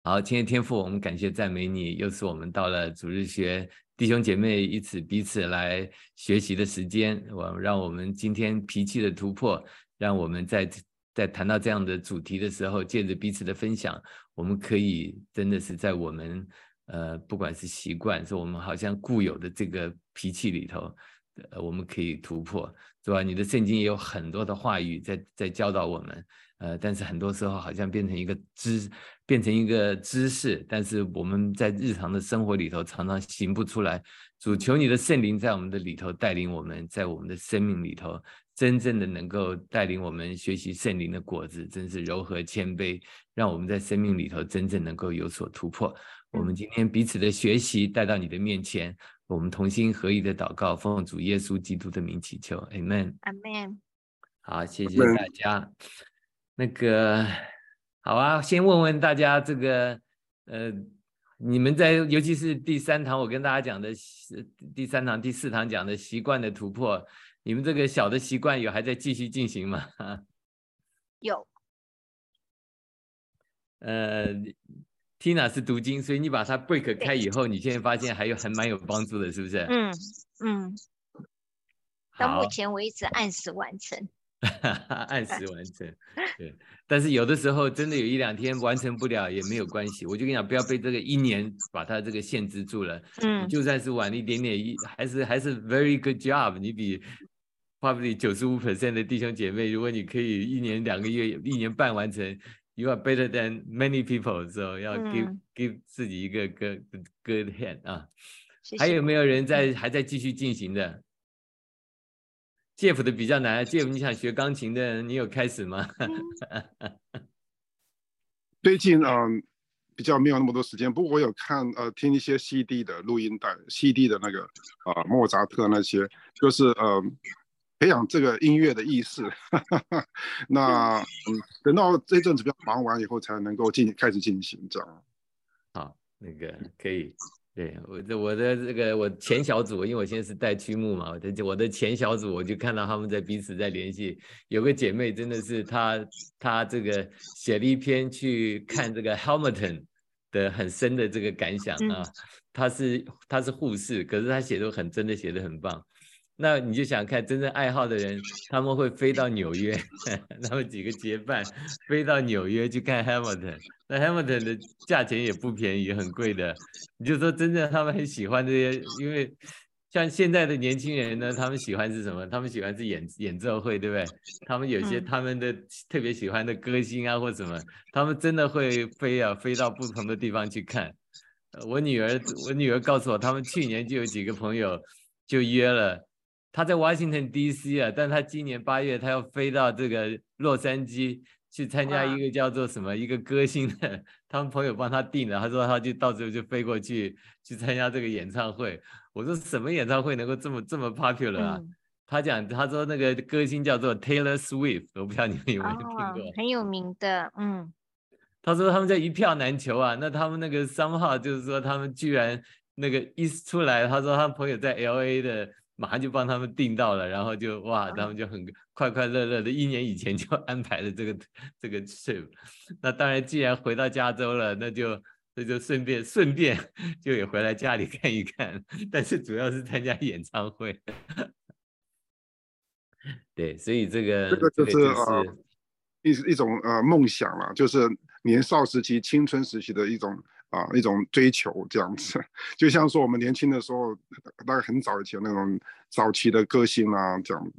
好，亲爱的天父，我们感谢赞美你，又是我们到了主日学弟兄姐妹彼此来学习的时间。让我们今天脾气的突破，让我们在谈到这样的主题的时候，借着彼此的分享，我们可以真的是在我们不管是习惯，是我们好像固有的这个脾气里头，我们可以突破，是吧？你的圣经也有很多的话语在教导我们。但是很多时候好像变成一个知识，但是我们在日常的生活里头常常行不出来。主，求你的圣灵在我们的里头带领我们，在我们的生命里头真正的能够带领我们学习圣灵的果子，真是柔和谦卑，让我们在生命里头真正能够有所突破。我们今天彼此的学习带到你的面前，我们同心合意的祷告，奉主耶稣基督的名祈求 Amen。 Amen。 好，谢谢大家。好啊，先问问大家你们尤其是第三堂我跟大家讲的第三堂第四堂讲的习惯的突破，你们这个小的习惯还在继续进行吗？ 有。 Tina 是读经，所以你把它 break 开以后，你现在发现还蛮有帮助的，是不是？ 到目前为止按时完成。 按时完成，对。但是有的时候真的有1-2天完成不了也没有关系，我就跟你讲，不要被这个1年把它这个限制住了。你就算是晚一点点，还是 very good job。你比 probably 95% 的弟兄姐妹，如果你可以1年2个月、1年半完成 ，you are better than many people。So 要 give 自己一个 good hand 啊。 谢谢。 还有没有人还在继续进行的？Jeff 的比较难。Jeff， 你想学钢琴的，你有开始吗？ 最近比较没有那么多时间，不过我有听一些 CD 的录音带 ，CD 的那个莫扎特那些，就是培养这个音乐的意识。那等到这阵子比较忙完以后，才能够开始进行这样。 好，可以。对，我前小组，因为我现在是带区牧嘛，我的前小组我就看到他们彼此在联系。有个姐妹真的是她这个写了一篇去看这个 Hamilton 的很深的这个感想啊。她是护士，可是她写的真的写得很棒。那你就想看真正爱好的人，他们会飞到纽约，他们几个结伴飞到纽约去看 Hamilton。那 Hamilton 的价钱也不便宜，很贵的。你就说真正他们很喜欢这些，因为像现在的年轻人呢，他们喜欢是什么？他们喜欢是演奏会，对不对？他们有些他们的特别喜欢的歌星啊或什么，他们真的会飞到不同的地方去看。我女儿告诉我，他们去年就有几个朋友就约了。他在 Washington DC 啊，但他今年8月他要飞到这个洛杉矶去参加一个叫做什么一个歌星的，他们朋友帮他订了，他说他就到时候就飞过去参加这个演唱会。我说什么演唱会能够这么 popular 啊？他说那个歌星叫做 Taylor Swift， 我不知道你们有没有听过。 很有名的。 他说他们在一票难求啊，那他们那个somehow就是说他们居然那个一出来，他说他朋友在 LA 的马上就帮他们订到了，然后就他们就很快乐乐的1年以前就安排了这个 trip。 那当然既然回到加州了，那就顺便就也回来家里看一看，但是主要是参加演唱会。对，所以这个就是一种梦想了，就是年少时期青春时期的一种追求这样子。就像说我们年轻的时候，大概很早以前那种早期的歌星啊这样。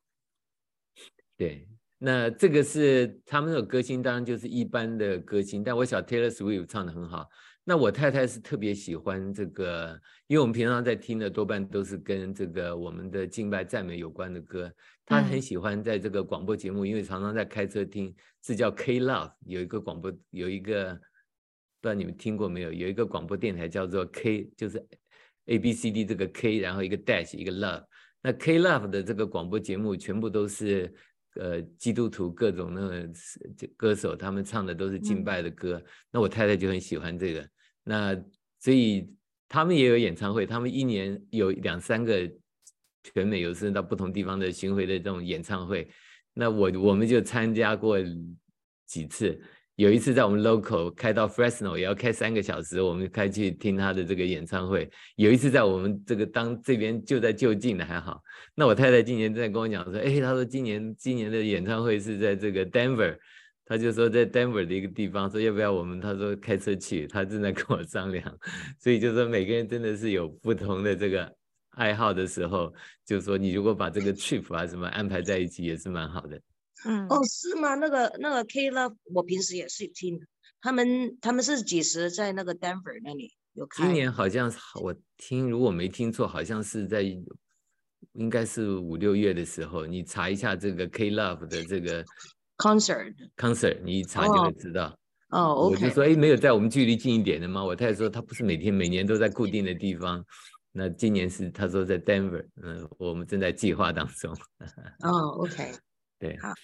对，那这个是他们的歌星，当然就是一般的歌星，但我晓得 Taylor Swift 唱得很好。那我太太是特别喜欢这个，因为我们平常在听的多半都是跟这个我们的敬拜赞美有关的歌。她很喜欢在这个广播节目，因为常常在开车听，是叫 K Love， 有一个广播，有一个不知道你们听过没有，有一个广播电台叫做 K， 就是 ABCD 这个 K， 然后一个 dash 一个 love。那 K Love 的这个广播节目全部都是基督徒各种那个歌手，他们唱的都是敬拜的歌。那我太太就很喜欢这个，那所以他们也有演唱会，他们1年有2-3个全美有甚至到不同地方的巡回的这种演唱会。那我们就参加过几次， 有一次在我们 local 开到 Fresno 也要开3个小时，我们开去听他的这个演唱会。有一次在我们这个这边就在就近的还好。那我太太今年在跟我讲说，哎，她说今年的演唱会是在这个 Denver， 她就说在 Denver 的一个地方，说要不要她说开车去，她正在跟我商量。所以就说每个人真的是有不同的这个爱好的时候，就是说你如果把这个 trip 啊什么安排在一起也是蛮好的。 哦，是吗？那个 K-Love 我平时也是听，他们是几时在那个 Denver 那里有开？ 今年好像我如果没听错，好像是在应该是5、6月的时候，你查一下这个 K-Love 的这个 concert， 你一查就会知道。 OK。 我就说，哎，没有在我们距离近一点的吗？我太太说，他不是每年都在固定的地方。那今年是他说在 Denver， 我们正在计划当中。 OK。 对， 好。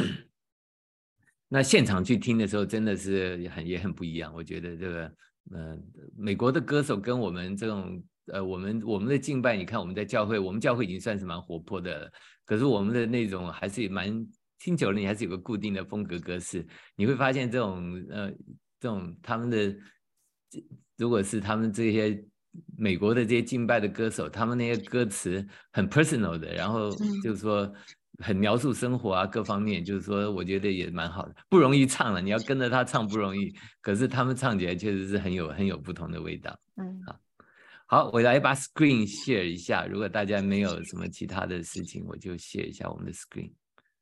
那现场去听的时候，真的是也很不一样。我觉得这个，美国的歌手跟我们这种，我们的敬拜，你看我们在教会，我们教会已经算是蛮活泼的了，可是我们的那种还是听久了，你还是有个固定的风格格式。你会发现这种他们的，如果是他们这些美国的这些敬拜的歌手，他们那些歌词很 personal 的，然后就是说很描述生活啊各方面，就是说我觉得也蛮好的，不容易唱了，你要跟着他唱不容易，可是他们唱起来确实是很有不同的味道。好，我来把 screen share 一下，如果大家没有什么其他的事情，我就 share 一下我们的 screen。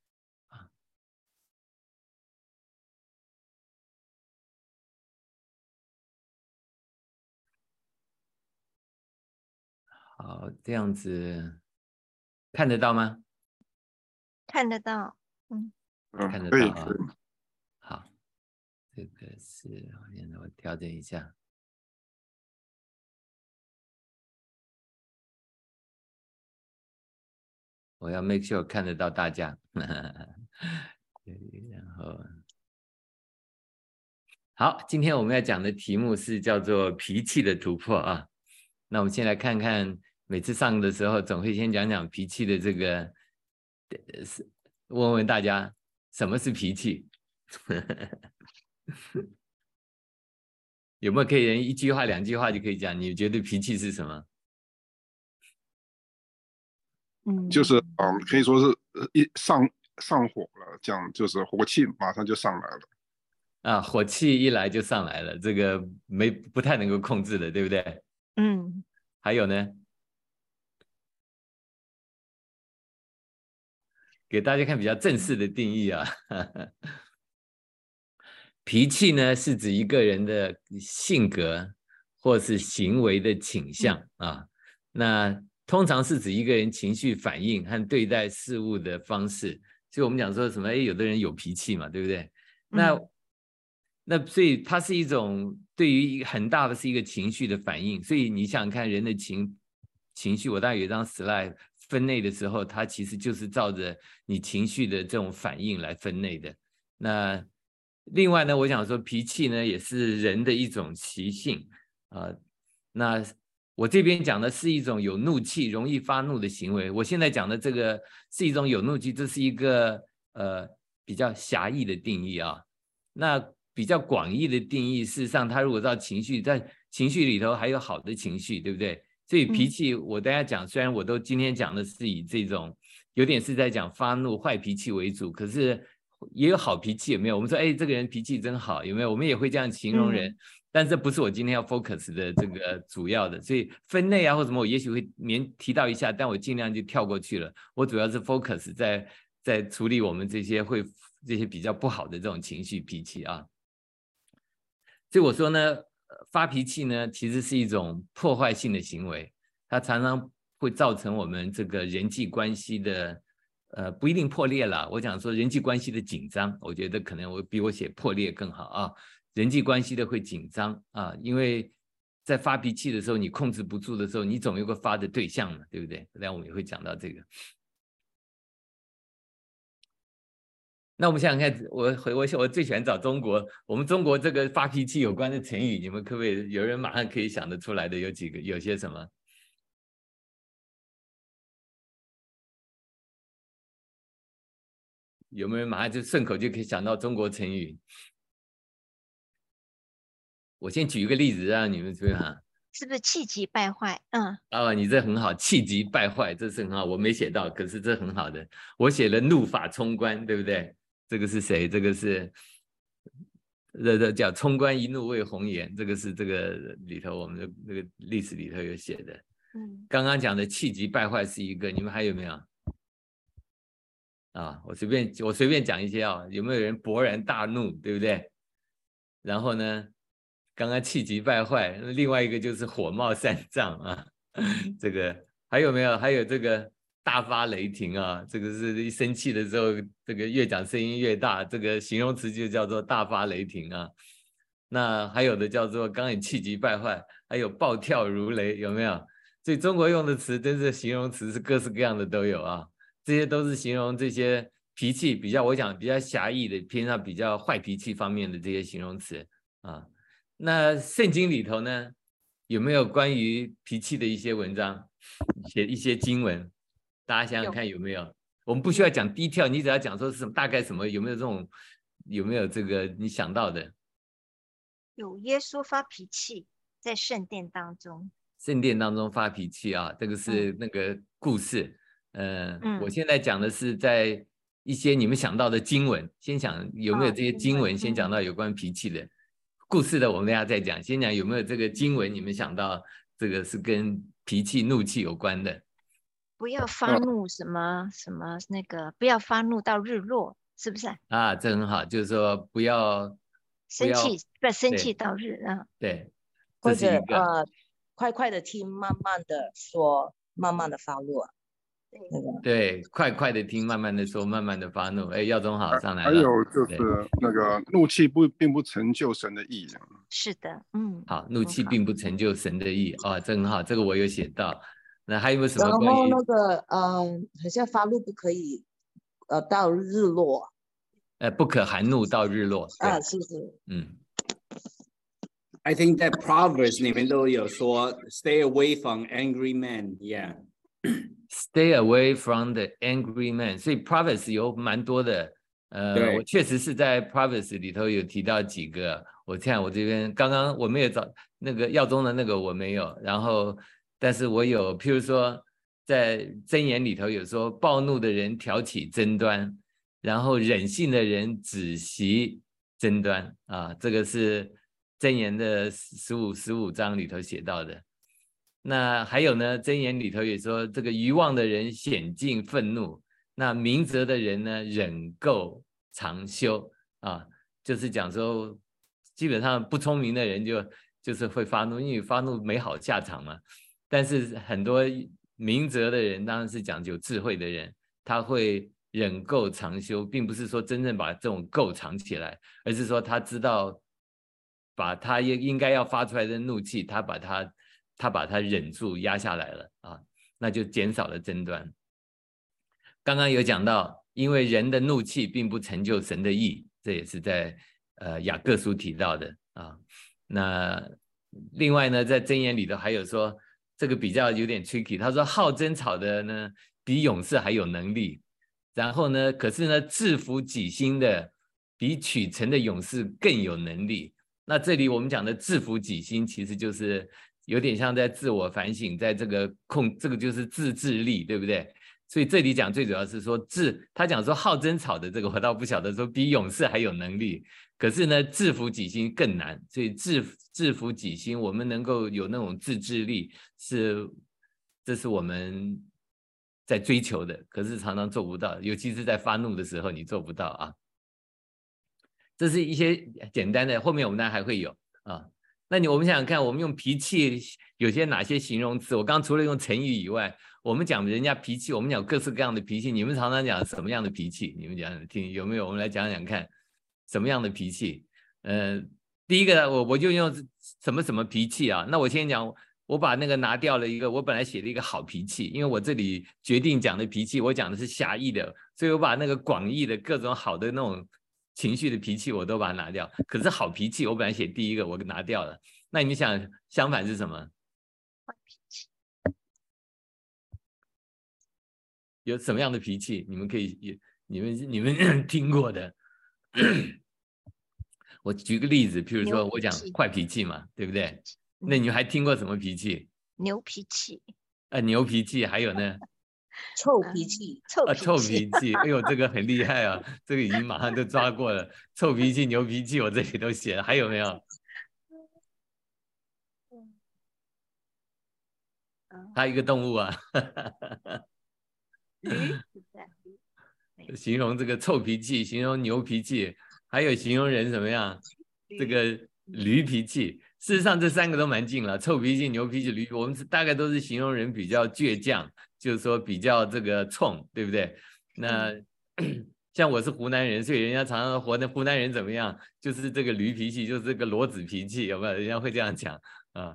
好，这样子看得到吗？ 看得到。 看得到啊。好，这个是我调整一下。我要 make sure 看得到大家。然后好，今天我们要讲的题目是叫做脾气的突破啊。那我们先来看看，每次上的时候总会先讲讲脾气的这个，问问大家什么是脾气。有没有可以人1句话2句话就可以讲？你觉得脾气是什么？ 就是可以说是上火了，这样就是火气马上就上来了。 火气一来就上来了，这个不太能够控制的，对不对？还有呢？给大家看比较正式的定义啊。脾气呢是指一个人的性格或是行为的倾向啊，那通常是指一个人情绪反应和对待事物的方式。所以我们讲说什么，有的人有脾气嘛，对不对？那所以它是一种对于很大的是一个情绪的反应。所以你想想看，人的情绪，我大概有一张 slide 分类的时候，它其实就是照着你情绪的这种反应来分类的。那另外呢，我想说脾气呢也是人的一种习性那我这边讲的是一种有怒气、容易发怒的行为。我现在讲的这个是一种有怒气，这是一个比较狭义的定义啊。那比较广义的定义，事实上它如果到情绪，在情绪里头还有好的情绪，对不对？所以脾气我大家讲，虽然我都今天讲的是以这种有点是在讲发怒、坏脾气为主，可是也有好脾气，有没有？我们说，哎，这个人脾气真好，有没有？我们也会这样形容人，但这不是我今天要 focus 的这个主要的。所以分类啊或什么，我也许会提到一下，但我尽量就跳过去了。我主要是 focus 在处理我们这些比较不好的这种情绪脾气啊。所以我说呢，发脾气呢其实是一种破坏性的行为，它常常会造成我们这个人际关系的不一定破裂啦，我讲说人际关系的紧张，我觉得可能比我写破裂更好啊。人际关系的会紧张啊，因为在发脾气的时候，你控制不住的时候，你总有个发的对象嘛，对不对？那我们也会讲到这个。那我们想想看，我最喜欢找中国，我们中国这个发脾气有关的成语，你们可不可以有人马上可以想得出来的？有几个？有些什么？有没有人马上就顺口就可以想到中国成语？ 我先举一个例子让你们注意哈。 是不是气急败坏？嗯， 啊，你这很好，气急败坏，这是很好，我没写到，可是这很好的，我写了怒发冲冠，对不对？这个是谁？这个是这叫冲冠一怒为红颜，这个是这个里头我们的那个历史里头有写的。刚刚讲的气急败坏是一个，你们还有没有？啊，我随便讲一些啊，有没有人勃然大怒，对不对？然后呢，刚刚气急败坏，另外一个就是火冒三丈啊，这个还有没有？还有这个大发雷霆啊，这个是一生气的时候，这个越讲声音越大，这个形容词就叫做大发雷霆啊。那还有的叫做刚刚气急败坏，还有暴跳如雷，有没有？所以中国用的词真是形容词是各式各样的都有啊。这些都是形容这些脾气比较，我讲比较狭义的，偏向比较坏脾气方面的这些形容词啊。那圣经里头呢，有没有关于脾气的一些文章，写一些经文？大家想想看有没有？我们不需要讲detail，你只要讲说是什么大概什么，有没有这种，有没有这个你想到的？ 有耶稣发脾气在圣殿当中。 圣殿当中发脾气啊，这个是那个故事。我现在讲的是在一些你们想到的经文，先想有没有这些经文，先讲到有关脾气的故事的，我们等一下再讲。先讲有没有这个经文，你们想到这个是跟脾气、怒气有关的。 不要发怒，什么什么那个，不要发怒到日落，是不是？ 啊，这很好，就是说不要生气，不生气到日啊。 对， 或者这是一个快快的听，慢慢的说，慢慢的发怒啊。 对，快快的听，慢慢的说，慢慢的发怒。哎，耀宗好上来了。 还有就是那个怒气并不成就神的意。 是的， 好，怒气并不成就神的意啊，这很好，这个我有写到。那还有没有什么然关于？ 后那个好像发怒不可以到日落。 不可含怒到日落。 啊，是。 I think that Proverbs 里面都有说 stay away from angry men. Yeah.Stay away from the angry man， 所以 Proverbs 有蛮多的，我确实是在 Proverbs 里头有提到几个，我看我这边刚刚我没有找那个耀宗的那个我没有，然后但是我有，譬如说在箴言里头有说，暴怒的人挑起争端，然后忍性的人止息争端啊，这个是箴言的15章里头写到的。那还有呢，箴言里头也说，这个愚妄的人显尽愤怒，那明哲的人呢，忍够长休啊，就是讲说，基本上不聪明的人就是会发怒，因为发怒没好下场嘛。但是很多明哲的人，当然是讲究智慧的人，他会忍够长休，并不是说真正把这种够藏起来，而是说他知道把他应该要发出来的怒气，他把它忍住压下来了啊，那就减少了争端。刚刚有讲到，因为人的怒气并不成就神的义，这也是在雅各书提到的啊。那另外呢，在箴言里头还有说，这个比较有点 tricky， 他说好争吵的呢，比勇士还有能力，然后呢，可是呢，制服己心的比取成的勇士更有能力。那这里我们讲的制服己心，其实就是有点像在自我反省，在这个这个就是自制力，对不对？所以这里讲最主要是说他讲说好争吵的这个，我倒不晓得说比勇士还有能力，可是呢，制服己心更难。所以制服己心，我们能够有那种自制力，这是我们在追求的，可是常常做不到，尤其是在发怒的时候，你做不到啊。这是一些简单的，后面我们当然还会有啊。那我们想想看，我们用脾气有些哪些形容词？我刚除了用成语以外，我们讲人家脾气，我们讲各式各样的脾气。你们常常讲什么样的脾气？你们讲听有没有？我们来讲讲看，什么样的脾气？第一个我就用什么什么脾气啊？那我先讲，我把那个拿掉了一个，我本来写了一个好脾气，因为我这里决定讲的脾气，我讲的是狭义的，所以我把那个广义的各种好的那种情绪的脾气我都把它拿掉，可是好脾气我本来写第一个我拿掉了，那你们想相反是什么？ 坏脾气。 有什么样的脾气？你们可以你们听过的？ 我举个例子，譬如说我讲牛脾气坏脾气嘛，对不对？ 嗯那你还听过什么脾气？ 牛脾气， 牛脾气，还有呢？ 臭脾气， 臭臭脾气， 脾气，哎呦，这个很厉害啊，这个已经马上就抓过了。臭脾气、牛脾气，我这里都写了，还有没有？还有一个动物啊， 驴是在形容这个臭脾气，形容牛脾气，还有形容人怎么样？这个驴脾气。事实上，这三个都蛮近了，臭脾气、牛脾气、驴，我们大概都是形容人比较倔强，就是说比较这个冲，对不对？那像我是湖南人，所以人家常常说湖南人怎么样？就是这个驴脾气，就是这个骡子脾气，有没有？人家会这样讲啊。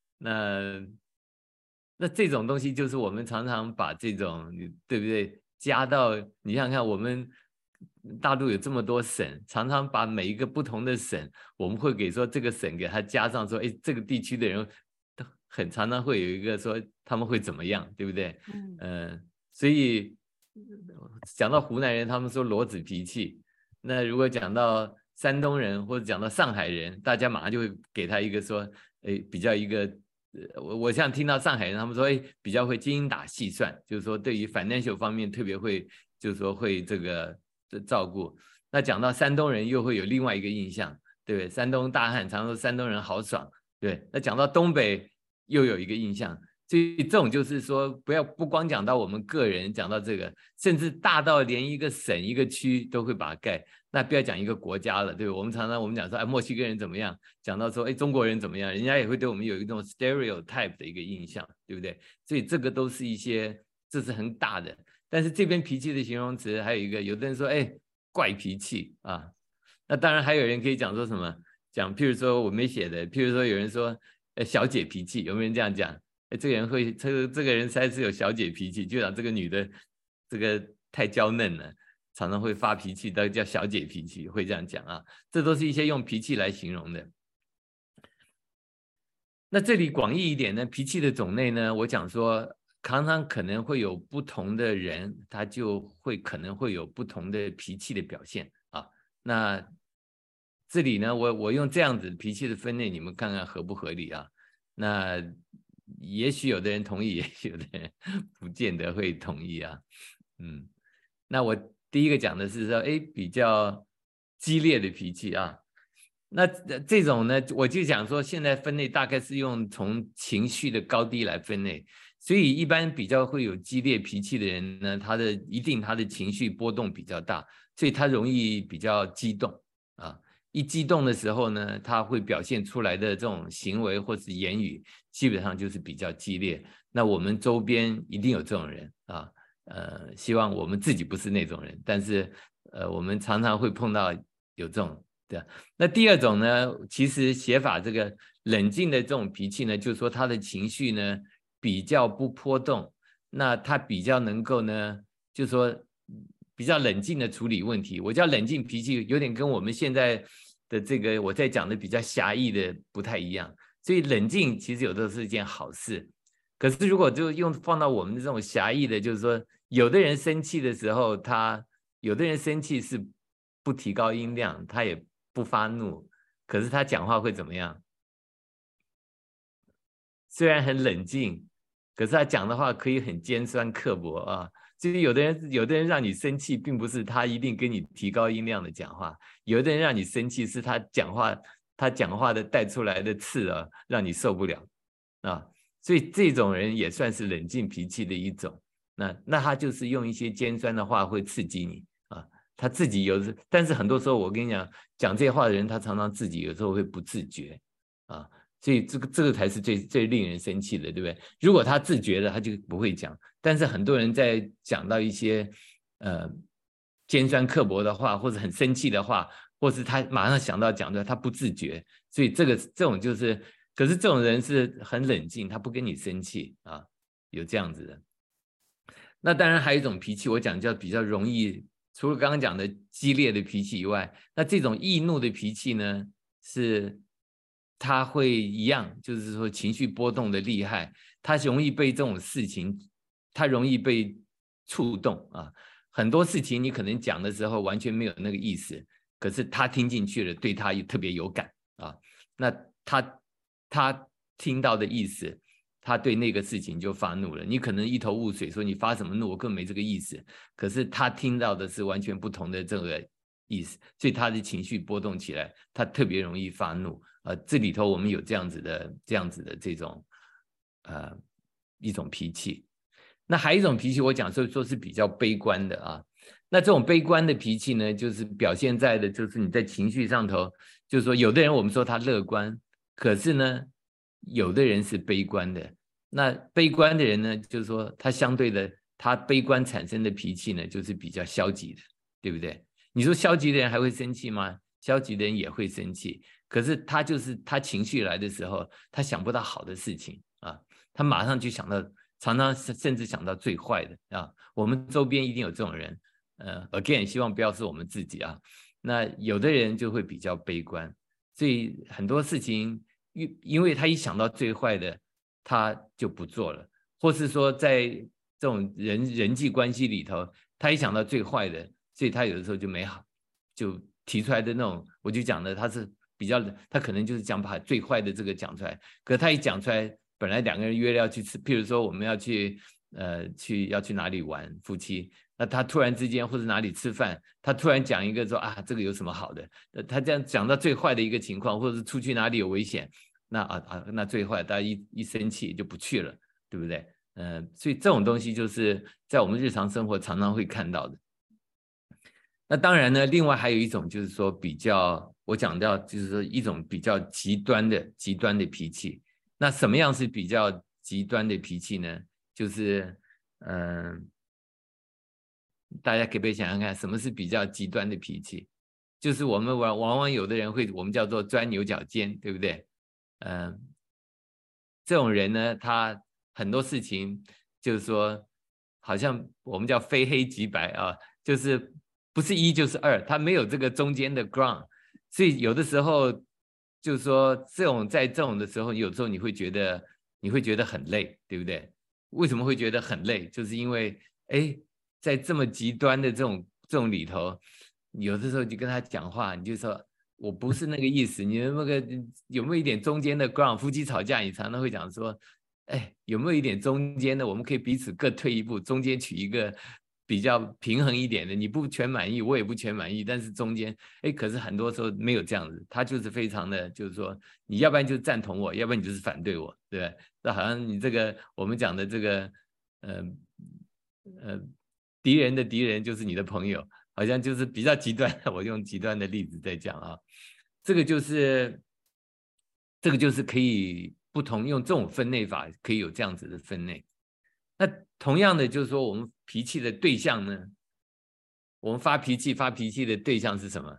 那这种东西就是我们常常把这种，对不对？加到你想想看，我们大陆有这么多省，常常把每一个不同的省，我们会给说这个省给它加上说，哎，这个地区的人很常常会有一个说他们会怎么样，对不对？所以讲到湖南人，他们说骡子脾气。那如果讲到山东人或者讲到上海人，大家马上就会给他一个说，哎，比较一个。我像听到上海人他们说，哎，比较会精打细算，就是说对于 financial 方面特别会，就是说会这个照顾。那讲到山东人又会有另外一个印象，对不对？山东大汉常说山东人豪爽，对。那讲到东北又有一个印象，所以这种就是说不光讲到我们个人，讲到这个，甚至大到连一个省一个区都会把它盖。那不要讲一个国家了，对吧？我们常常讲说，哎，墨西哥人怎么样？讲到说，哎，中国人怎么样？人家也会对我们有一种 stereotype 的一个印象，对不对？所以这个都是一些，这是很大的。但是这边脾气的形容词还有一个，有的人说，哎，怪脾气啊。那当然还有人可以讲说什么？讲譬如说我没写的，譬如说有人说，小姐脾气，有没有人这样讲？哎，这个人会，这个人实在是有小姐脾气，就讲这个女的，这个太娇嫩了。常常会发脾气，都叫小姐脾气，会这样讲啊。这都是一些用脾气来形容的。那这里广义一点呢，脾气的种类呢，我讲说，常常可能会有不同的人，他就会可能会有不同的脾气的表现啊。那这里呢，我用这样子脾气的分类，你们看看合不合理啊？那也许有的人同意，也许有的人不见得会同意啊。那我第一个讲的是说，哎，比较激烈的脾气啊。那这种呢，我就讲说，现在分类大概是用从情绪的高低来分类，所以一般比较会有激烈脾气的人呢，他的情绪波动比较大，所以他容易比较激动啊。一激动的时候呢，他会表现出来的这种行为或是言语，基本上就是比较激烈。那我们周边一定有这种人啊。希望我们自己不是那种人，但是我们常常会碰到有这种，对啊。那第二种呢，其实写法这个冷静的这种脾气呢，就是说他的情绪呢比较不波动，那他比较能够呢，就是说比较冷静的处理问题。我叫冷静脾气，有点跟我们现在的这个我在讲的比较狭义的不太一样，所以冷静其实有的时候是一件好事。可是如果就放到我们这种狭义的，就是说，有的人生气的时候，有的人生气是不提高音量，他也不发怒，可是他讲话会怎么样？虽然很冷静，可是他讲的话可以很尖酸刻薄啊。就是有的人让你生气，并不是他一定跟你提高音量的讲话，有的人让你生气是他讲话的带出来的刺啊，让你受不了啊。所以这种人也算是冷静脾气的一种。那他就是用一些尖酸的话会刺激你啊。他自己但是很多时候我跟你讲这些话的人，他常常自己有时候会不自觉啊。所以这个才是最令人生气的，对不对？如果他自觉的，他就不会讲。但是很多人在讲到一些尖酸刻薄的话，或者很生气的话，或是他马上想到讲的，他不自觉。所以这种就是。可是这种人是很冷静，他不跟你生气啊，有这样子的。那当然还有一种脾气，我讲叫比较容易，除了刚刚讲的激烈的脾气以外，那这种易怒的脾气呢，是他会一样，就是说情绪波动的厉害，他容易被这种事情，他容易被触动啊。很多事情你可能讲的时候完全没有那个意思， 可是他听进去了，对他也特别有感啊。那他听到的意思，他对那个事情就发怒了。你可能一头雾水，说你发什么怒，我根本没这个意思。可是他听到的是完全不同的这个意思，所以他的情绪波动起来，他特别容易发怒。这里头我们有这样子的这种一种脾气。那还有一种脾气，我讲说是比较悲观的啊。那这种悲观的脾气呢，就是表现在的就是你在情绪上头，就是说有的人我们说他乐观，可是呢有的人是悲观的。那悲观的人呢，就是说他相对的，他悲观产生的脾气呢，就是比较消极的，对不对？你说消极的人还会生气吗？消极的人也会生气，可是他就是他情绪来的时候，他想不到好的事情啊，他马上就想到，常常甚至想到最坏的啊。我们周边一定有这种人，again 希望不要是我们自己啊。那有的人就会比较悲观，所以很多事情因为他一想到最坏的，他就不做了，或是说在这种人际关系里头，他一想到最坏的，所以他有的时候就没好，就提出来的那种，我就讲的他是比较，他可能就是讲把最坏的这个讲出来，可是他一讲出来，本来两个人约了要去吃，譬如说我们要去哪里玩，夫妻，那他突然之间或者哪里吃饭，他突然讲一个说啊这个有什么好的，他这样讲到最坏的一个情况，或者是出去哪里有危险，那最坏大家一生气就不去了，对不对？所以这种东西就是在我们日常生活常常会看到的。那当然呢，另外还有一种就是说比较，我讲到就是说一种比较极端的脾气。那什么样是比较极端的脾气呢？就是大家可不可以想想看，什么是比较极端的脾气？就是我们往往有的人会，我们叫做钻牛角尖，对不对？这种人呢，他很多事情就是说，好像我们叫非黑即白啊，就是不是一就是二，他没有这个中间的 ground， 所以有的时候就是说在这种的时候，有时候你会觉得很累，对不对？为什么会觉得很累？就是因为在这么极端的这种里头，有的时候你跟他讲话，你就说我不是那个意思，你有没有一点中间的 ground？ 夫妻吵架，你常常会讲说，有没有一点中间的？我们可以彼此各退一步，中间取一个比较平衡一点的。你不全满意，我也不全满意，但是中间，可是很多时候没有这样子，他就是非常的，就是说，你要不然就赞同我，要不然你就是反对我，对不对？那好像你这个我们讲的这个，敌人的敌人就是你的朋友，好像就是比较极端。我用极端的例子在讲啊，这个就是可以不同用这种分类法，可以有这样子的分类。那同样的就是说，我们脾气的对象呢，我们发脾气的对象是什么？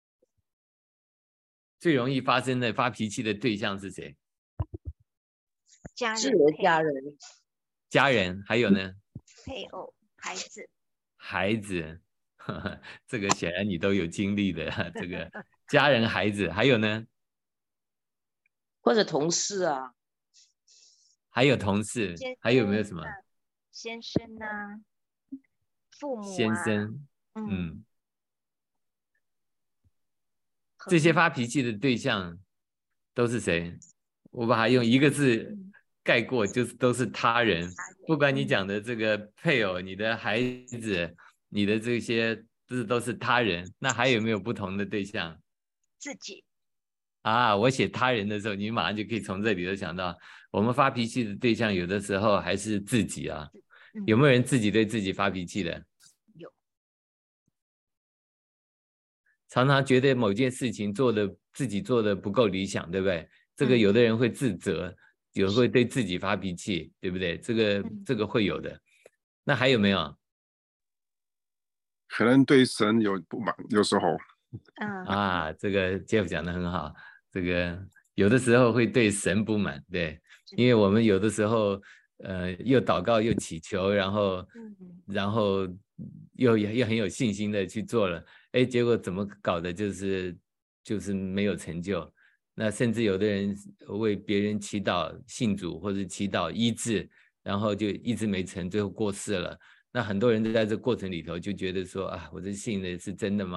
最容易发生的发脾气的对象是谁？ 家人、 家人， 还有呢？ 配偶、 孩子，这个显然你都有经历的。这个家人、孩子，还有呢？ 或者同事啊？ 还有同事，还有没有什么？ 先生啊，父母啊， 先生，这些发脾气的对象都是谁？我把它用一个字概括，就是都是他人。不管你讲的这个配偶、你的孩子、你的这些，都是他人。那还有没有不同的对象？ 自己啊，我写他人的时候，你马上就可以从这里头想到，我们发脾气的对象有的时候还是自己啊。有没有人自己对自己发脾气的？ 有。 常常觉得某件事情自己做的不够理想，对不对？这个有的人会自责，有人会对自己发脾气，对不对？这个会有的。那还有没有？ 可能对神有不满，有时候。 这个 Jeff 讲得很好，这个有的时候会对神不满，对，因为我们有的时候又祷告又祈求，然后又很有信心的去做了，结果怎么搞的就是没有成就。那甚至有的人为别人祈祷信主或者祈祷医治，然后就一直没成，最后过世了。那很多人都在这过程里头就觉得说啊，我这信的是真的吗？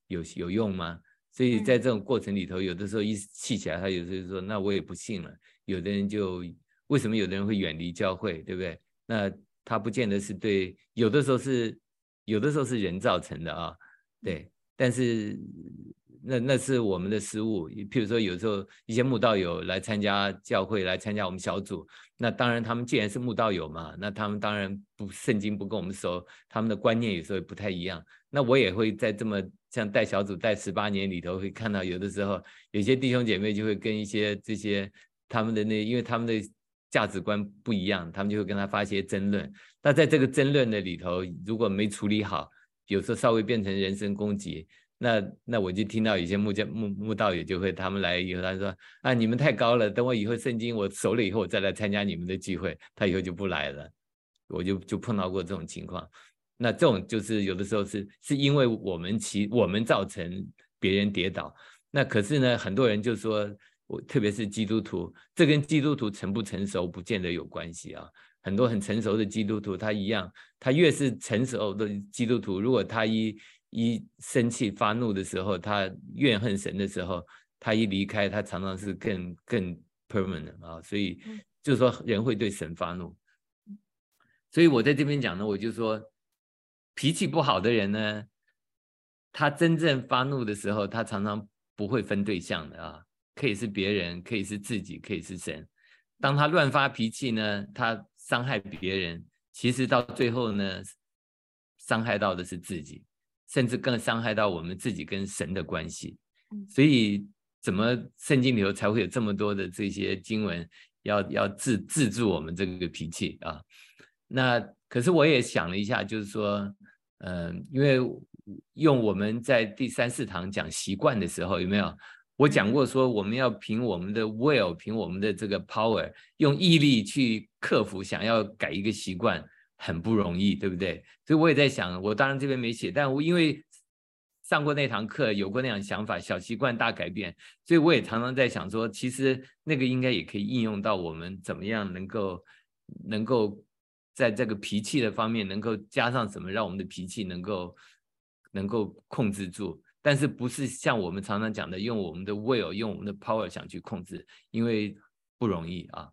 有用吗？所以在这种过程里头，有的时候一气起来，他有时候说那我也不信了。有的人就为什么有的人会远离教会，对不对？那他不见得是对，有的时候是人造成的啊，对。但是那是我们的失误。譬如说有时候一些慕道友来参加教会，来参加我们小组，那当然他们既然是慕道友嘛，那他们当然圣经不跟我们熟，他们的观念有时候不太一样。那我也会在这么像带小组带18年里头，会看到有的时候有些弟兄姐妹就会跟一些这些他们的因为他们的价值观不一样，他们就会跟他发一些争论。那在这个争论的里头，如果没处理好，有时候稍微变成人身攻击，那我就听到有些慕道友就会他们来以后，他说啊，你们太高了，等我以后圣经我熟了以后，我再来参加你们的聚会，他以后就不来了。我就碰到过这种情况。那这种就是有的时候是因为我们造成别人跌倒。那可是呢，很多人就说，特别是基督徒，这跟基督徒成不成熟不见得有关系啊。很多很成熟的基督徒，他一样，他越是成熟的基督徒，如果他一生气发怒的时候，他怨恨神的时候，他一离开，他常常是更 permanent 啊。所以就是说人会对神发怒。所以我在这边讲呢，我就说脾气不好的人呢，他真正发怒的时候，他常常不会分对象的啊，可以是别人，可以是自己，可以是神。当他乱发脾气呢，他伤害别人，其实到最后呢，伤害到的是自己，甚至更伤害到我们自己跟神的关系。所以怎么圣经里头才会有这么多的这些经文要制住我们这个脾气啊？那可是我也想了一下，就是说因为用我们在第3、4堂讲习惯的时候，有没有我讲过说我们要凭我们的 will， 凭我们的这个 power， 用毅力去克服想要改一个习惯很不容易，对不对？所以我也在想，我当然这边没写，但我因为上过那堂课，有过那样想法，小习惯大改变，所以我也常常在想说，其实那个应该也可以应用到我们怎么样能够在这个脾气的方面能够加上什么，让我们的脾气能够控制住。但是不是像我们常常讲的用我们的 will， 用我们的 power 想去控制，因为不容易啊。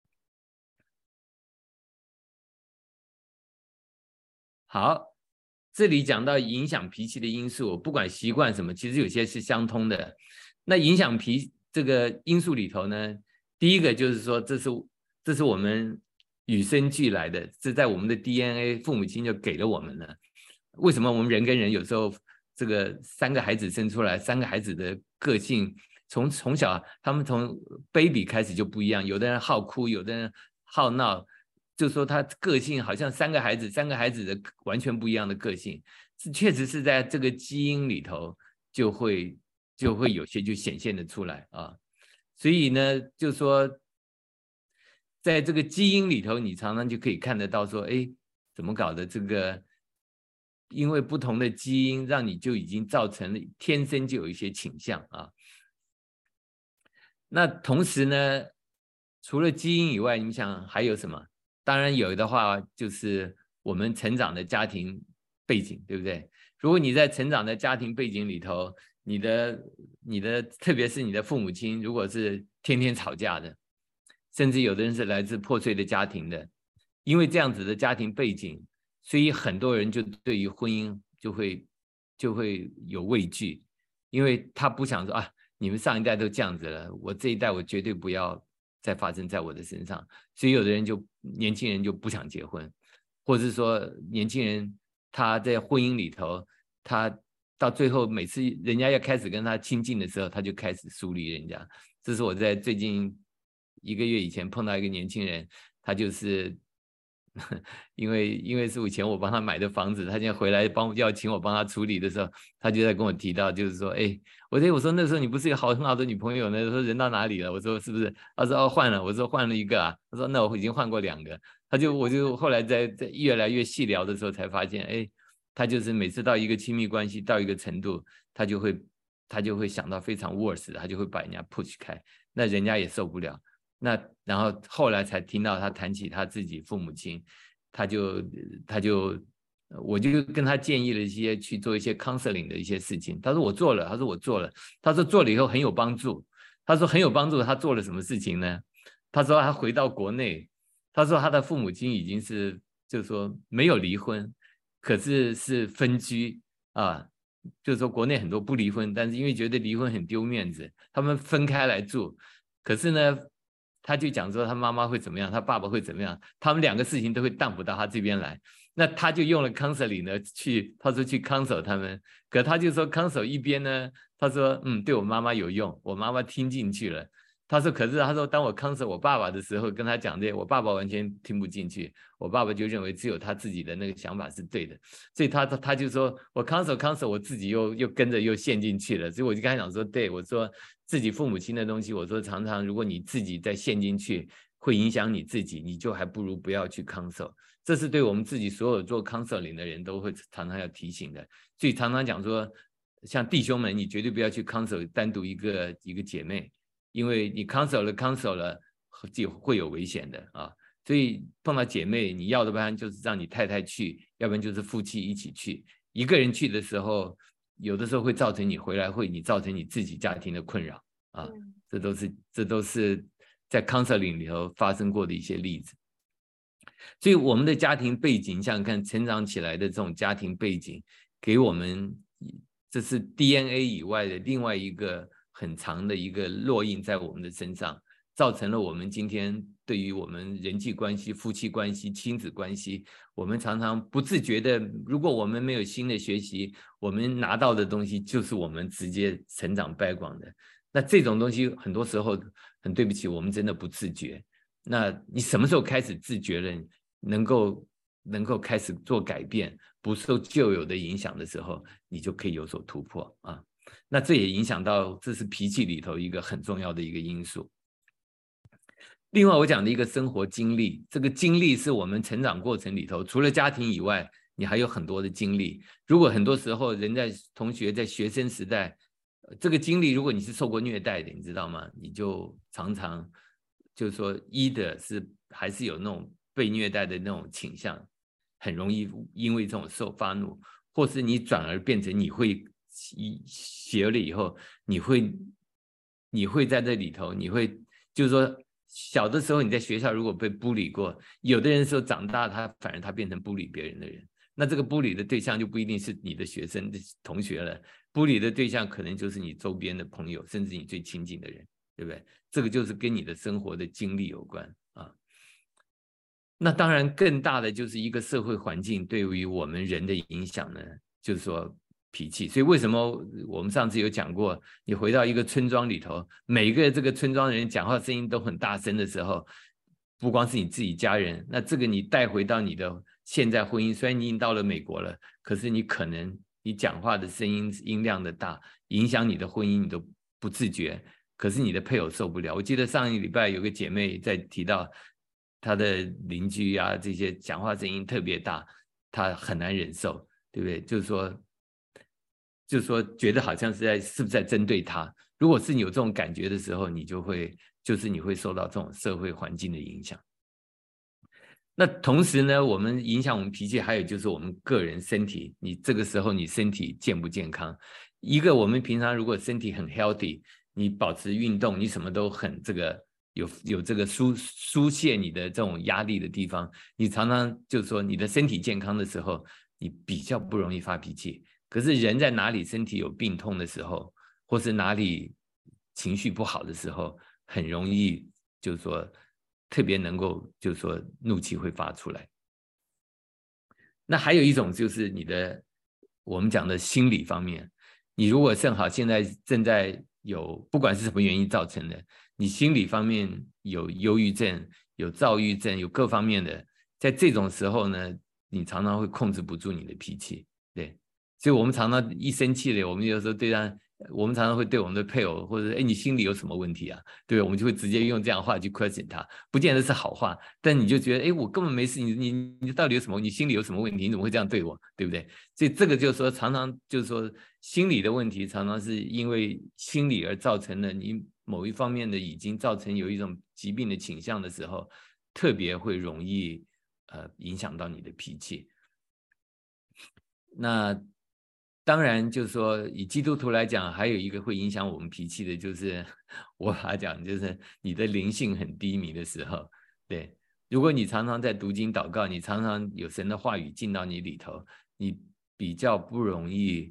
好，这里讲到影响脾气的因素，不管习惯什么，其实有些是相通的。那影响这个因素里头呢，第一个就是说这是我们与生俱来的，这在我们的 DNA， 父母亲就给了我们了。为什么我们人跟人有时候这个3个孩子生出来，3个孩子的个性从小他们从 baby 开始就不一样，有的人好哭，有的人好闹，就说他个性好像3个孩子的完全不一样的个性，确实是在这个基因里头就会有些就显现的出来啊。所以呢，就说在这个基因里头，你常常就可以看得到说，哎，怎么搞的这个？因为不同的基因让你就已经造成了天生就有一些倾向啊。那同时呢，除了基因以外，你们想还有什么？当然有的话就是我们成长的家庭背景，对不对？如果你在成长的家庭背景里头，你的特别是你的父母亲如果是天天吵架的，甚至有的人是来自破碎的家庭的，因为这样子的家庭背景，所以很多人就对于婚姻就会有畏惧，因为他不想说啊，你们上一代都这样子了，我这一代我绝对不要再发生在我的身上。所以有的人年轻人就不想结婚，或者是说年轻人他在婚姻里头，他到最后每次人家要开始跟他亲近的时候，他就开始疏离人家。这是我在最近1个月以前碰到一个年轻人，他就是因为是以前我帮他买的房子，他现在回来要请我帮他处理的时候，他就在跟我提到，就是说，哎，我说那时候你不是一个很好的女朋友呢？说人到哪里了？我说是不是？他说哦换了。我说换了1个啊。他说那我已经换过2个。我就后来在越来越细聊的时候才发现，哎，他就是每次到一个亲密关系到一个程度，他就会想到非常 worse， 他就会把人家 push 开，那人家也受不了。那然后后来才听到他谈起他自己父母亲，他就我就跟他建议了一些去做一些 counseling 的一些事情。他说我做了，他说我做了，他说做了以后很有帮助。他说很有帮助，他做了什么事情呢？他说他回到国内，他说他的父母亲已经是就是说没有离婚，可是是分居啊，就是说国内很多不离婚，但是因为觉得离婚很丢面子，他们分开来住。可是呢，他就讲说他妈妈会怎么样，他爸爸会怎么样，他们两个事情都会荡不到他这边来。那他就用了 counseling 呢，他说去 counsel 他们，可他就说 counsel 一边呢，他说对我妈妈有用，我妈妈听进去了。他说可是他说当我 counsel 我爸爸的时候，跟他讲这些，我爸爸完全听不进去，我爸爸就认为只有他自己的那个想法是对的，所以他就说我 counsel 我自己又跟着又陷进去了。所以我就跟他讲说，对，我说自己父母亲的东西，我说常常如果你自己再陷进去会影响你自己，你就还不如不要去 counsel。这是对我们自己所有做 counseling 的人都会常常要提醒的。所以常常讲说，像弟兄们，你绝对不要去 counsel 单独一个姐妹，因为你 counsel 了就会有危险的啊。所以碰到姐妹，你要的不然就是让你太太去，要不然就是夫妻一起去。一个人去的时候，有的时候会造成你回来会造成你自己家庭的困扰啊。这都是在 counseling 里头发生过的一些例子。所以我们的家庭背景，像看成长起来的这种家庭背景，给我们这是 DNA 以外的另外一个很长的一个烙印在我们的身上，造成了我们今天对于我们人际关系、夫妻关系、亲子关系，我们常常不自觉的，如果我们没有新的学习，我们拿到的东西就是我们直接成长background的。那这种东西很多时候很对不起，我们真的不自觉。那你什么时候开始自觉了，能够开始做改变，不受旧有的影响的时候，你就可以有所突破啊。那这也影响到，这是脾气里头一个很重要的一个因素。另外我讲的一个生活经历，这个经历是我们成长过程里头，除了家庭以外，你还有很多的经历。如果很多时候同学在学生时代，这个经历如果你是受过虐待的，你知道吗？你就常常就是说还是有那种被虐待的那种倾向，很容易因为这种发怒，或是你转而变成你会学了以后，你会在这里头，你会就是说小的时候你在学校如果被bully过，有的人说长大反而他变成bully别人的人，那这个bully的对象就不一定是你的学生的同学了，bully的对象可能就是你周边的朋友，甚至你最亲近的人，对不对？这个就是跟你的生活的经历有关啊。那当然更大的就是一个社会环境对于我们人的影响呢，就是说脾气。所以为什么我们上次有讲过，你回到一个村庄里头，每个这个村庄的人讲话声音都很大声的时候，不光是你自己家人，那这个你带回到你的现在婚姻，虽然你已经到了美国了，可是你可能你讲话的声音量的大，影响你的婚姻，你都不自觉，可是你的配偶受不了。我记得上一个礼拜有个姐妹在提到她的邻居啊，这些讲话声音特别大，她很难忍受，对不对？就是说觉得好像是不是在针对她？如果是你有这种感觉的时候，你会受到这种社会环境的影响。那同时呢，我们影响我们脾气，还有就是我们个人身体，你这个时候你身体健不健康？一个我们平常如果身体很 healthy， 你保持运动，你什么都很这个有这个疏泄你的这种压力的地方，你常常就是说你的身体健康的时候，你比较不容易发脾气。可是人在哪里身体有病痛的时候，或是哪里情绪不好的时候，很容易就是说特别能够就是说怒气会发出来。那还有一种就是我们讲的心理方面，你如果正好现在正在有不管是什么原因造成的，你心理方面有忧郁症、有躁郁症、有各方面的，在这种时候呢，你常常会控制不住你的脾气，对。所以我们常常一生气了，我们有时候我们常常会对我们的配偶或者你心里有什么问题啊？对，我们就会直接用这样的话去 question 他，不见得是好话，但你就觉得我根本没事，你到底有什么？你心里有什么问题？你怎么会这样对我？对不对？所以这个就是说，常常就是说心理的问题，常常是因为心理而造成了你某一方面的已经造成有一种疾病的倾向的时候，特别会容易影响到你的脾气。 那当然就是说以基督徒来讲，还有一个会影响我们脾气的，就是我把它讲，就是你的灵性很低迷的时候。对，如果你常常在读经祷告，你常常有神的话语进到你里头，你比较不容易，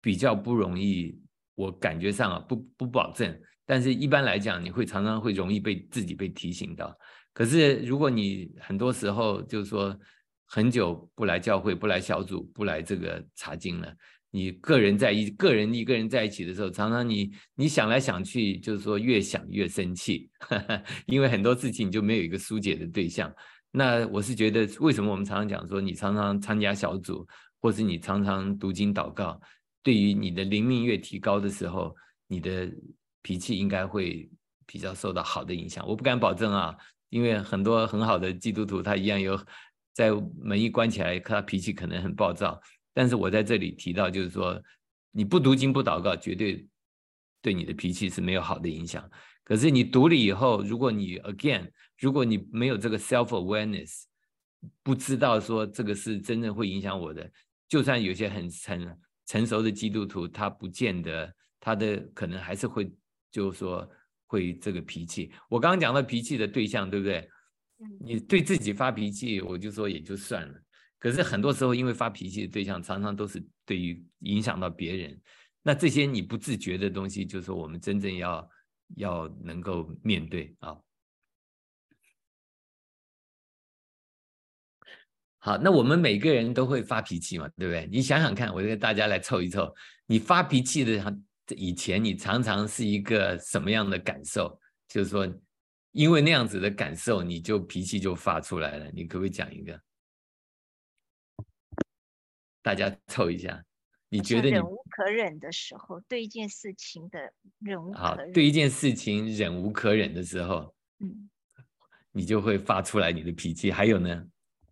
我感觉上啊，不保证，但是一般来讲，你会常常会容易自己被提醒到。可是如果你很多时候就是说很久不来教会，不来小组，不来这个查经了，你一个人在一起的时候，常常你想来想去，就是说越想越生气，因为很多事情你就没有一个疏解的对象。那我是觉得，为什么我们常常讲说，你常常参加小组，或是你常常读经祷告，对于你的灵命越提高的时候，你的脾气应该会比较受到好的影响。我不敢保证啊，因为很多很好的基督徒他一样有在门一关起来，他脾气可能很暴躁。但是我在这里提到，就是说你不读经不祷告，绝对对你的脾气是没有好的影响。可是你读了以后，如果你没有这个 self awareness， 不知道说这个是真正会影响我的，就算有些很成熟的基督徒，他不见得他的可能还是会就是说会这个脾气。我刚刚讲到脾气的对象，对不对？你对自己发脾气，我就说也就算了。可是很多时候，因为发脾气的对象常常都是对于影响到别人，那这些你不自觉的东西，就是说我们真正要能够面对啊。好，那我们每个人都会发脾气嘛，对不对？你想想看，我跟大家来凑一凑，你发脾气的以前，你常常是一个什么样的感受？就是说，因为那样子的感受，你就脾气就发出来了。你可不可以讲一个？大家凑一下，你觉得你忍无可忍的时候，对一件事情的忍无可忍， 对一件事情忍无可忍的时候，你就会发出来你的脾气。还有呢？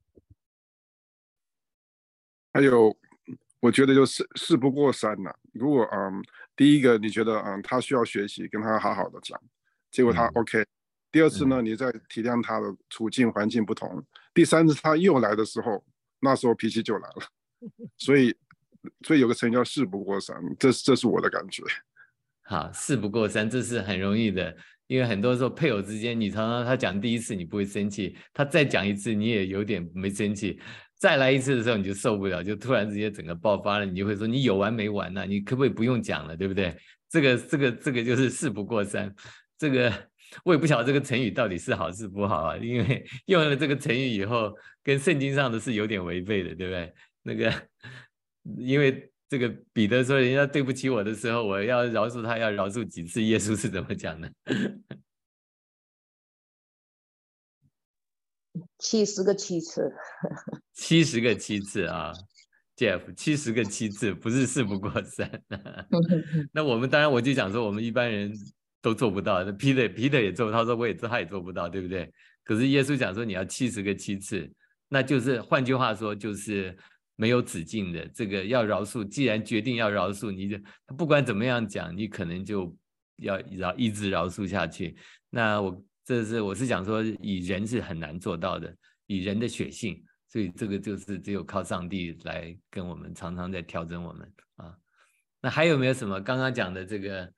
还有，我觉得就是事不过三呐。如果第一个你觉得他需要学习，跟他好好的讲，结果他 OK。第二次呢，你再体谅他的处境环境不同。第三次他又来的时候，那时候脾气就来了。所以有个成语叫事不过三，这是我的感觉。 好，事不过三，这是很容易的，因为很多时候配偶之间，你常常他讲第一次你不会生气，他再讲一次你也有点没生气，再来一次的时候你就受不了，就突然之间整个爆发了，你就会说你有完没完呢？你可不可以不用讲了，对不对？这个就是事不过三。这个我也不晓得这个成语到底是好是不好啊，因为用了这个成语以后，跟圣经上的是有点违背的，对不对？那个因为这个彼得说人家对不起我的时候，我要饶恕他，要饶恕几次？耶稣是怎么讲的 ？70个7次。 70个7次啊 ，Jeff， 70个7次，不是事不过三。那我们当然我就讲说，我们一般人都做不到。Peter 也做，他说他也做不到，对不对？可是耶稣讲说你要70个7次，那就是换句话说就是没有止境的。这个要饶恕，既然决定要饶恕，你就不管怎么样讲，你可能就要一直饶恕下去。那我是讲说，以人是很难做到的，以人的血性，所以这个就是只有靠上帝来跟我们常常在调整我们啊。那还有没有什么刚刚讲的这个？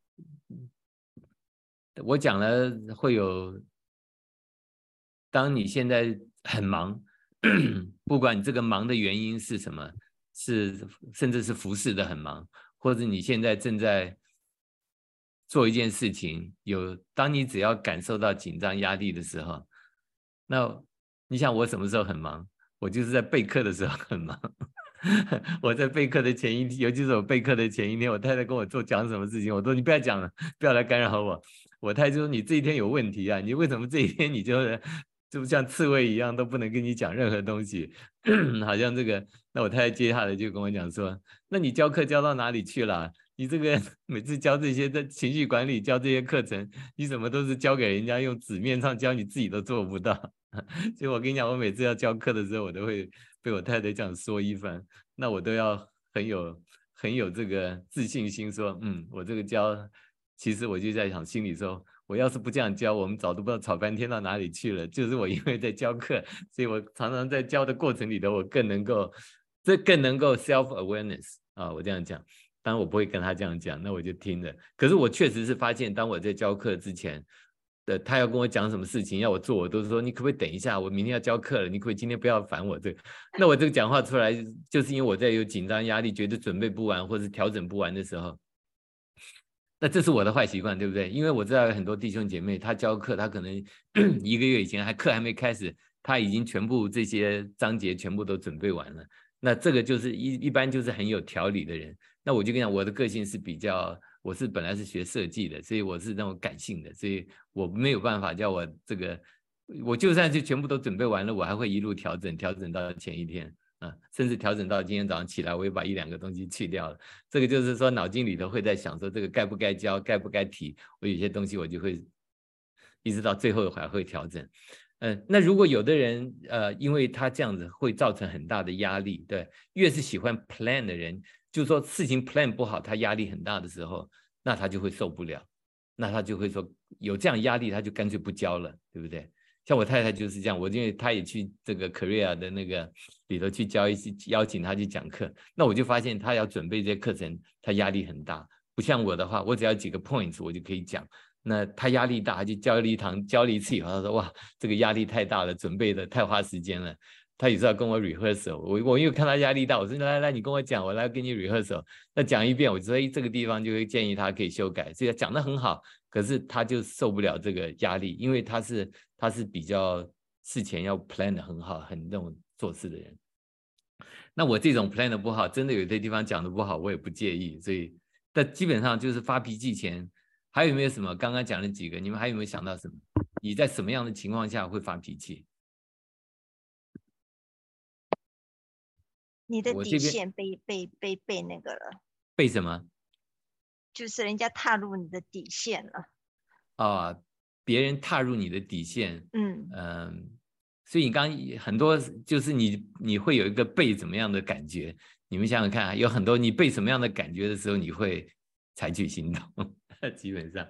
我讲了会有，当你现在很忙，不管你这个忙的原因是什么，甚至是服侍的很忙，或者你现在正在做一件事情，当你只要感受到紧张压力的时候，那你想我什么时候很忙？我就是在备课的时候很忙。我在备课的前一天，尤其是我备课的前一天，我太太跟我讲什么事情，我说你不要讲了，不要来干扰我。我太太就说你这一天有问题啊，你为什么这一天你就像刺猬一样都不能跟你讲任何东西？好像这个，那我太太接下来就跟我讲说，那你教课教到哪里去了？你这个每次教这些的情绪管理，教这些课程，你怎么都是教给人家用纸面上教，你自己都做不到。所以我跟你讲，我每次要教课的时候，我都会被我太太这样说一番，那我都要很有这个自信心说，我这个教，其实我就在想心里说，我要是不这样教，我们早都不知道吵翻天到哪里去了。就是我因为在教课，所以我常常在教的过程里头，我更能够这更能够 self awareness 啊，我这样讲。当然我不会跟他这样讲，那我就听了。可是我确实是发现，当我在教课之前，他要跟我讲什么事情要我做，我都是说你可不可以等一下，我明天要教课了，你可不可以今天不要烦我这个？那我这个讲话出来，就是因为我在有紧张压力，觉得准备不完或是调整不完的时候，那这是我的坏习惯，对不对？因为我知道有很多弟兄姐妹，他教课，他可能1个月以前课还没开始，他已经全部这些章节全部都准备完了。那这个就是一般就是很有条理的人。那我就跟你讲，我的个性是比较，我是本来是学设计的，所以我是那种感性的，所以我没有办法叫我这个，我就算是全部都准备完了，我还会一路调整到前一天啊，甚至调整到今天早上起来，我也把1、2个东西去掉了。这个就是说脑筋里头会在想说这个该不该教，该不该提，我有些东西我就会一直到最后还会调整。那如果有的人因为他这样子会造成很大的压力，对，越是喜欢 plan 的人，就是说事情 plan 不好，他压力很大的时候，那他就会受不了，那他就会说有这样压力，他就干脆不教了，对不对？像我太太就是这样，我因为她也去这个 Korea 的那个里头去教一些，邀请她去讲课，那我就发现她要准备这些课程，她压力很大，不像我的话，我只要几个 points 我就可以讲。那他压力大，他就教了一次以后，他说哇，这个压力太大了，准备的太花时间了。他有时候要跟我 rehearsal， 我因为看他压力大，我说来你跟我讲，我来跟你 rehearsal。那讲一遍，我就说这个地方就会建议他可以修改，所以讲得很好，可是他就受不了这个压力，因为他是比较事前要 plan 的很好，很那种做事的人。那我这种 plan 的不好，真的有些地方讲的不好，我也不介意。所以，但基本上就是发脾气前。还有没有什么？刚刚讲了几个，你们还有没有想到什么？你在什么样的情况下会发脾气？ 你的底线被那个了。 被什么？ 就是人家踏入你的底线了。 啊，别人踏入你的底线。所以你刚刚很多就是你会有一个被怎么样的感觉？你们想想看，有很多你被什么样的感觉的时候，你会采取行动。基本上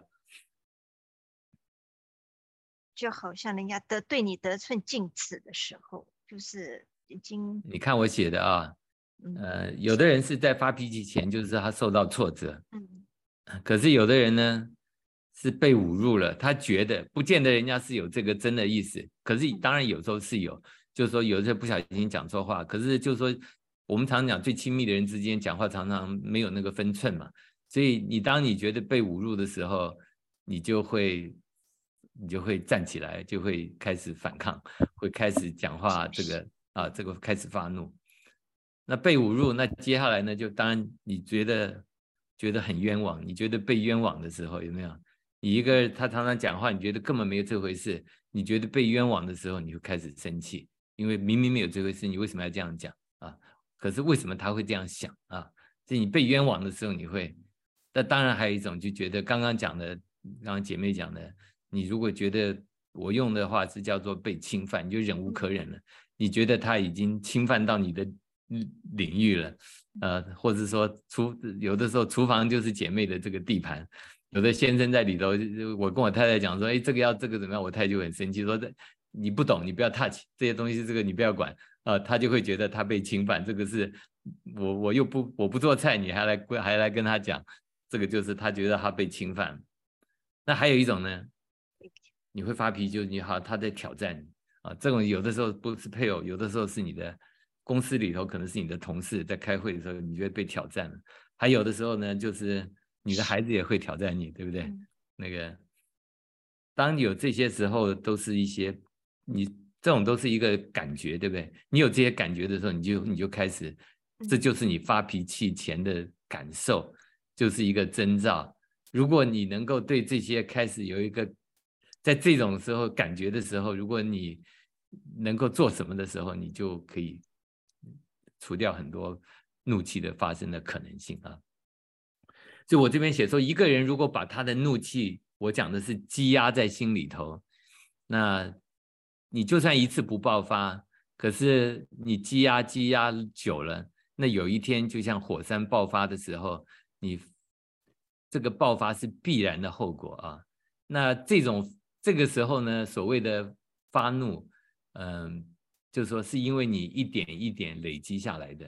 就好像人家对你得寸进尺的时候，就是已经你看我写的啊，有的人是在发脾气前，就是他受到挫折，可是有的人呢是被侮辱了，他觉得不见得人家是有这个真的意思，可是当然有时候是有，就是说有时候不小心讲错话，可是就是说我们常讲最亲密的人之间讲话常常没有那个分寸嘛。所以当你觉得被侮辱的时候，你就会站起来，就会开始反抗，会开始讲话，这个开始发怒。那被侮辱，那接下来呢，就当然你觉得很冤枉，你觉得被冤枉的时候，有没有？你一个他常常讲话，你觉得根本没有这回事，你觉得被冤枉的时候，你就开始生气，因为明明没有这回事，你为什么要这样讲啊？可是为什么他会这样想啊？所以你被冤枉的时候，你会。那当然还有一种就觉得刚刚姐妹讲的，你如果觉得我用的话是叫做被侵犯，你就忍无可忍了，你觉得他已经侵犯到你的领域了，或者说有的时候厨房就是姐妹的这个地盘，有的先生在里头，我跟我太太讲说，这个怎么样，我太太就很生气说你不懂，你不要 touch 这些东西，这个你不要管，他就会觉得他被侵犯，这个是我不做菜，你还来跟他讲。这个就是他觉得他被侵犯。那还有一种呢，你会发脾气，就是他在挑战你啊。这种有的时候不是配偶，有的时候是你的公司里头，可能是你的同事在开会的时候，你觉得被挑战了。还有的时候呢，就是你的孩子也会挑战你，对不对？那个，当有这些时候，都是一些这种都是一个感觉，对不对？你有这些感觉的时候，你就开始，这就是你发脾气前的感受。就是一个征兆，如果你能够对这些开始有一个，在这种时候感觉的时候，如果你能够做什么的时候，你就可以除掉很多怒气的发生的可能性啊。所以我这边写说，一个人如果把他的怒气，我讲的是积压在心里头，那你就算一次不爆发，可是你积压久了，那有一天就像火山爆发的时候，你这个爆发是必然的后果啊。那这个时候呢，所谓的发怒，就是说是因为你一点一点累积下来的。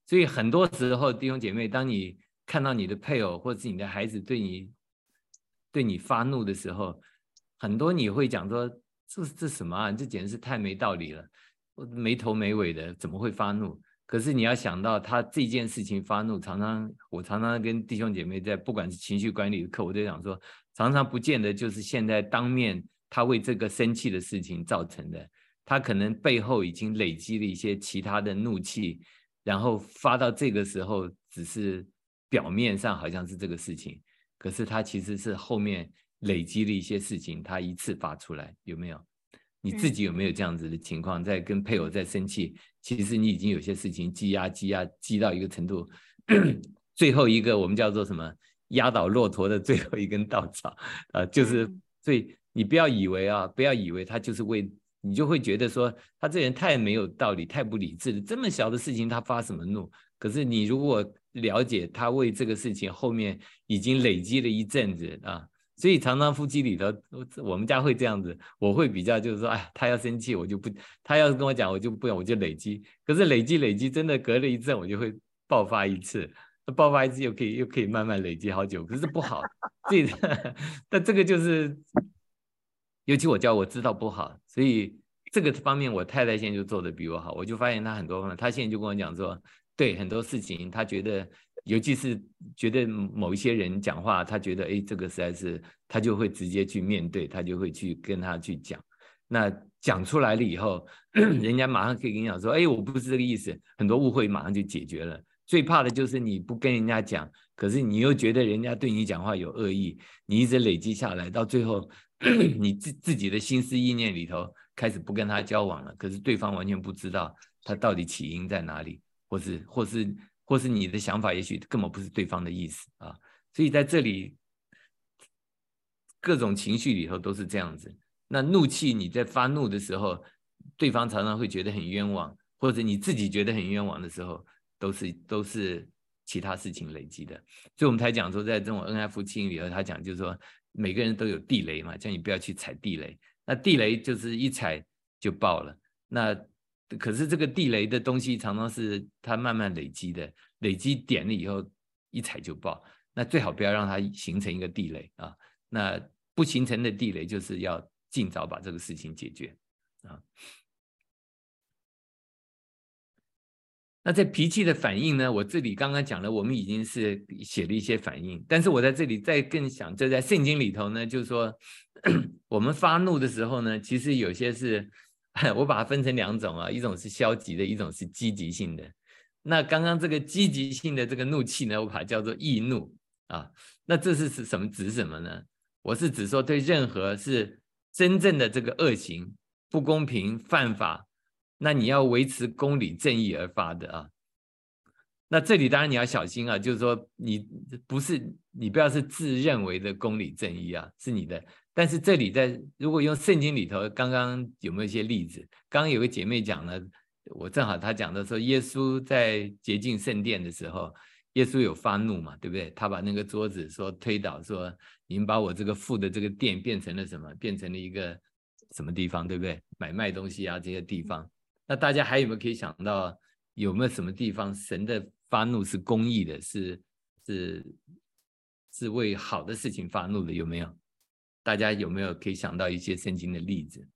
所以很多时候弟兄姐妹，当你看到你的配偶或者是你的孩子对你发怒的时候，很多你会讲说这什么啊，这简直是太没道理了，没头没尾的，怎么会发怒？可是你要想到他这件事情发怒，我常常跟弟兄姐妹在不管是情绪管理的课，我都讲说，常常不见得就是现在当面他为这个生气的事情造成的，他可能背后已经累积了一些其他的怒气，然后发到这个时候只是表面上好像是这个事情，可是他其实是后面累积了一些事情，他一次发出来，有没有？你自己有没有这样子的情况，在跟配偶在生气，其实你已经有些事情积到一个程度，最后一个我们叫做什么，压倒骆驼的最后一根稻草，就是所以你不要以为他就是你就会觉得说他这人太没有道理，太不理智了，这么小的事情他发什么怒？可是你如果了解他为这个事情后面已经累积了一阵子啊。所以常常夫妻里头，我们家会这样子，我会比较就是说，哎，他要生气我就不，他要是跟我讲我就不用，我就累积。可是累积真的隔了一阵我就会爆发一次，爆发一次又可以慢慢累积好久，可是不好。但这个就是，尤其我知道不好，所以这个方面我太太现在就做的比我好，我就发现她很多方面，她现在就跟我讲说，对很多事情她觉得。尤其是觉得某一些人讲话，他觉得哎，这个实在是，他就会直接去面对，他就会去跟他去讲。那讲出来了以后，人家马上可以跟你讲说，哎，我不是这个意思，很多误会马上就解决了。最怕的就是你不跟人家讲，可是你又觉得人家对你讲话有恶意，你一直累积下来，到最后你自己的心思意念里头开始不跟他交往了，可是对方完全不知道他到底起因在哪里，或是你的想法也许根本不是对方的意思啊，所以在这里各种情绪里头都是这样子。那怒气你在发怒的时候，对方常常会觉得很冤枉，或者你自己觉得很冤枉的时候，都是其他事情累积的。所以我们才讲说，在这种恩爱夫妻里头，他讲就是说每个人都有地雷嘛，叫你不要去踩地雷。那地雷就是一踩就爆了。那可是这个地雷的东西常常是它慢慢累积的，累积点了以后一踩就爆，那最好不要让它形成一个地雷啊。那不形成的地雷就是要尽早把这个事情解决啊。那在脾气的反应呢，我这里刚刚讲了，我们已经是写了一些反应，但是我在这里再更想，这在圣经里头呢，就是说我们发怒的时候呢，其实有些是我把它分成两种啊，一种是消极的，一种是积极性的。那刚刚这个积极性的这个怒气呢，我把它叫做易怒啊。那这是什么？指什么呢？我是指说对任何是真正的这个恶行、不公平、犯法，那你要维持公理正义而发的啊。那这里当然你要小心啊，就是说你不要是自认为的公理正义啊，是你的。但是这里如果用圣经里头，刚刚有没有一些例子？刚刚有个姐妹讲了，我正好她讲的说，耶稣在洁净圣殿的时候，耶稣有发怒嘛，对不对？他把那个桌子说推倒，说你们把我这个父的这个殿变成了什么？变成了一个什么地方，对不对？买卖东西啊这些地方。那大家还有没有可以想到，有没有什么地方神的发怒是公义的，是为好的事情发怒的？有没有？大家有没有可以想到一些圣经的例子？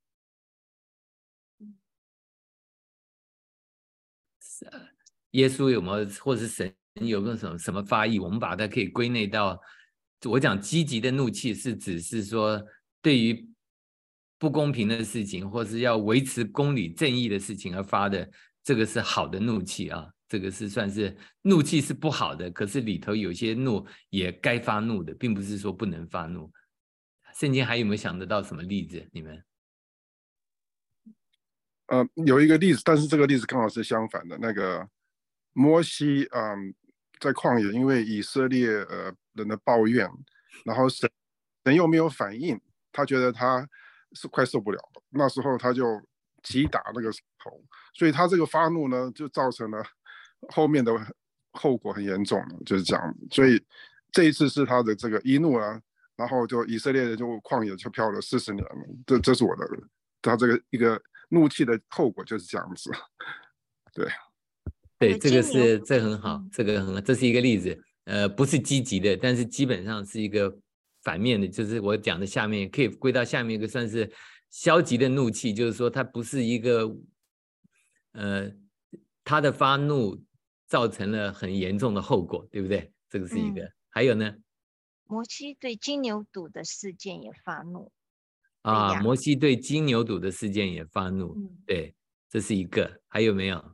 耶稣有没有，或是神有没有什么发意？我们把它可以归类到，我讲积极的怒气是指是说对于不公平的事情，或是要维持公理正义的事情而发的，这个是好的怒气啊。这个是算是怒气是不好的，可是里头有些怒也该发怒的，并不是说不能发怒。圣经还有没有想得到什么例子？你们？ 有一个例子，但是这个例子刚好是相反的。那个摩西，在旷野，因为以色列人的抱怨，然后神又没有反应，他觉得他是快受不了了。那时候他就击打那个头，所以他这个发怒呢，就造成了后面的后果很严重，就是这样。所以这一次是他的这个一怒啊。然后就以色列人就旷野就漂了40年了，这是我的他这个一个怒气的后果就是这样子，对。 对，这个金牛是这很好，这个很好，这是一个例子。不是积极的，但是基本上是一个反面的，就是我讲的下面可以归到下面一个算是消极的怒气，就是说它不是一个他的发怒造成了很严重的后果，对不对？这个是一个。还有呢？ 摩西对金牛犊的事件也发怒啊，摩西对金牛犊的事件也发怒，对，这是一个。还有没有？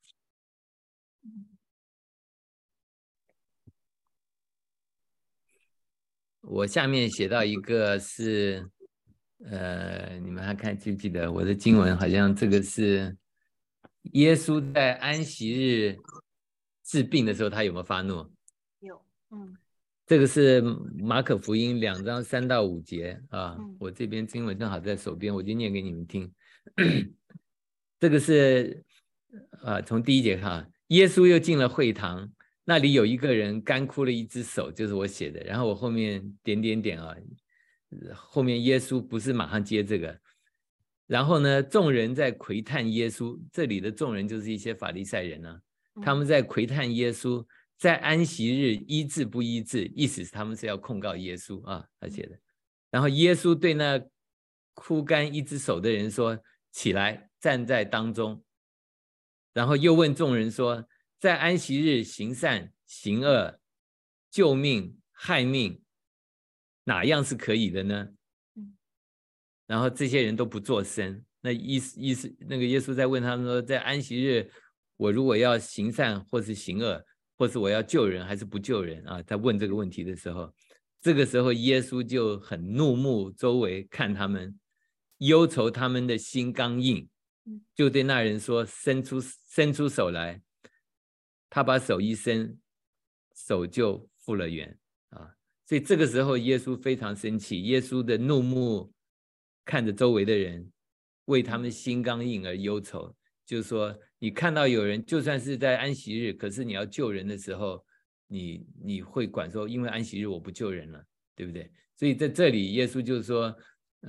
我下面写到一个是，你们还记不记得我的经文？好像这个是耶稣在安息日治病的时候，他有没有发怒？ 有， 这个是马可福音2章3到5节啊。我这边经文正好在手边，我就念给你们听。这个是从第1节看，耶稣又进了会堂。那里有一个人干枯了一只手，就是我写的。然后我后面点点点啊，后面耶稣不是马上接这个。然后呢，众人在窥探耶稣，这里的众人就是一些法利赛人啊，他们在窥探耶稣，在安息日医治不医治，意思是他们是要控告耶稣啊，他写的。然后耶稣对那枯干一只手的人说：“起来，站在当中。”然后又问众人说：“在安息日行善行恶、救命害命，哪样是可以的呢？”然后这些人都不作声。那意思那个耶稣在问他们说，在安息日我如果要行善或是行恶，或是我要救人还是不救人啊？在问这个问题的时候，这个时候耶稣就很怒目周围看他们，忧愁他们的心刚硬，就对那人说：“伸出手来。”他把手一伸，手就复了原啊！所以这个时候耶稣非常生气，耶稣的怒目看着周围的人，为他们心刚硬而忧愁。就是说，你看到有人就算是在安息日，可是你要救人的时候，你会管说，因为安息日我不救人了，对不对？所以在这里耶稣就是说，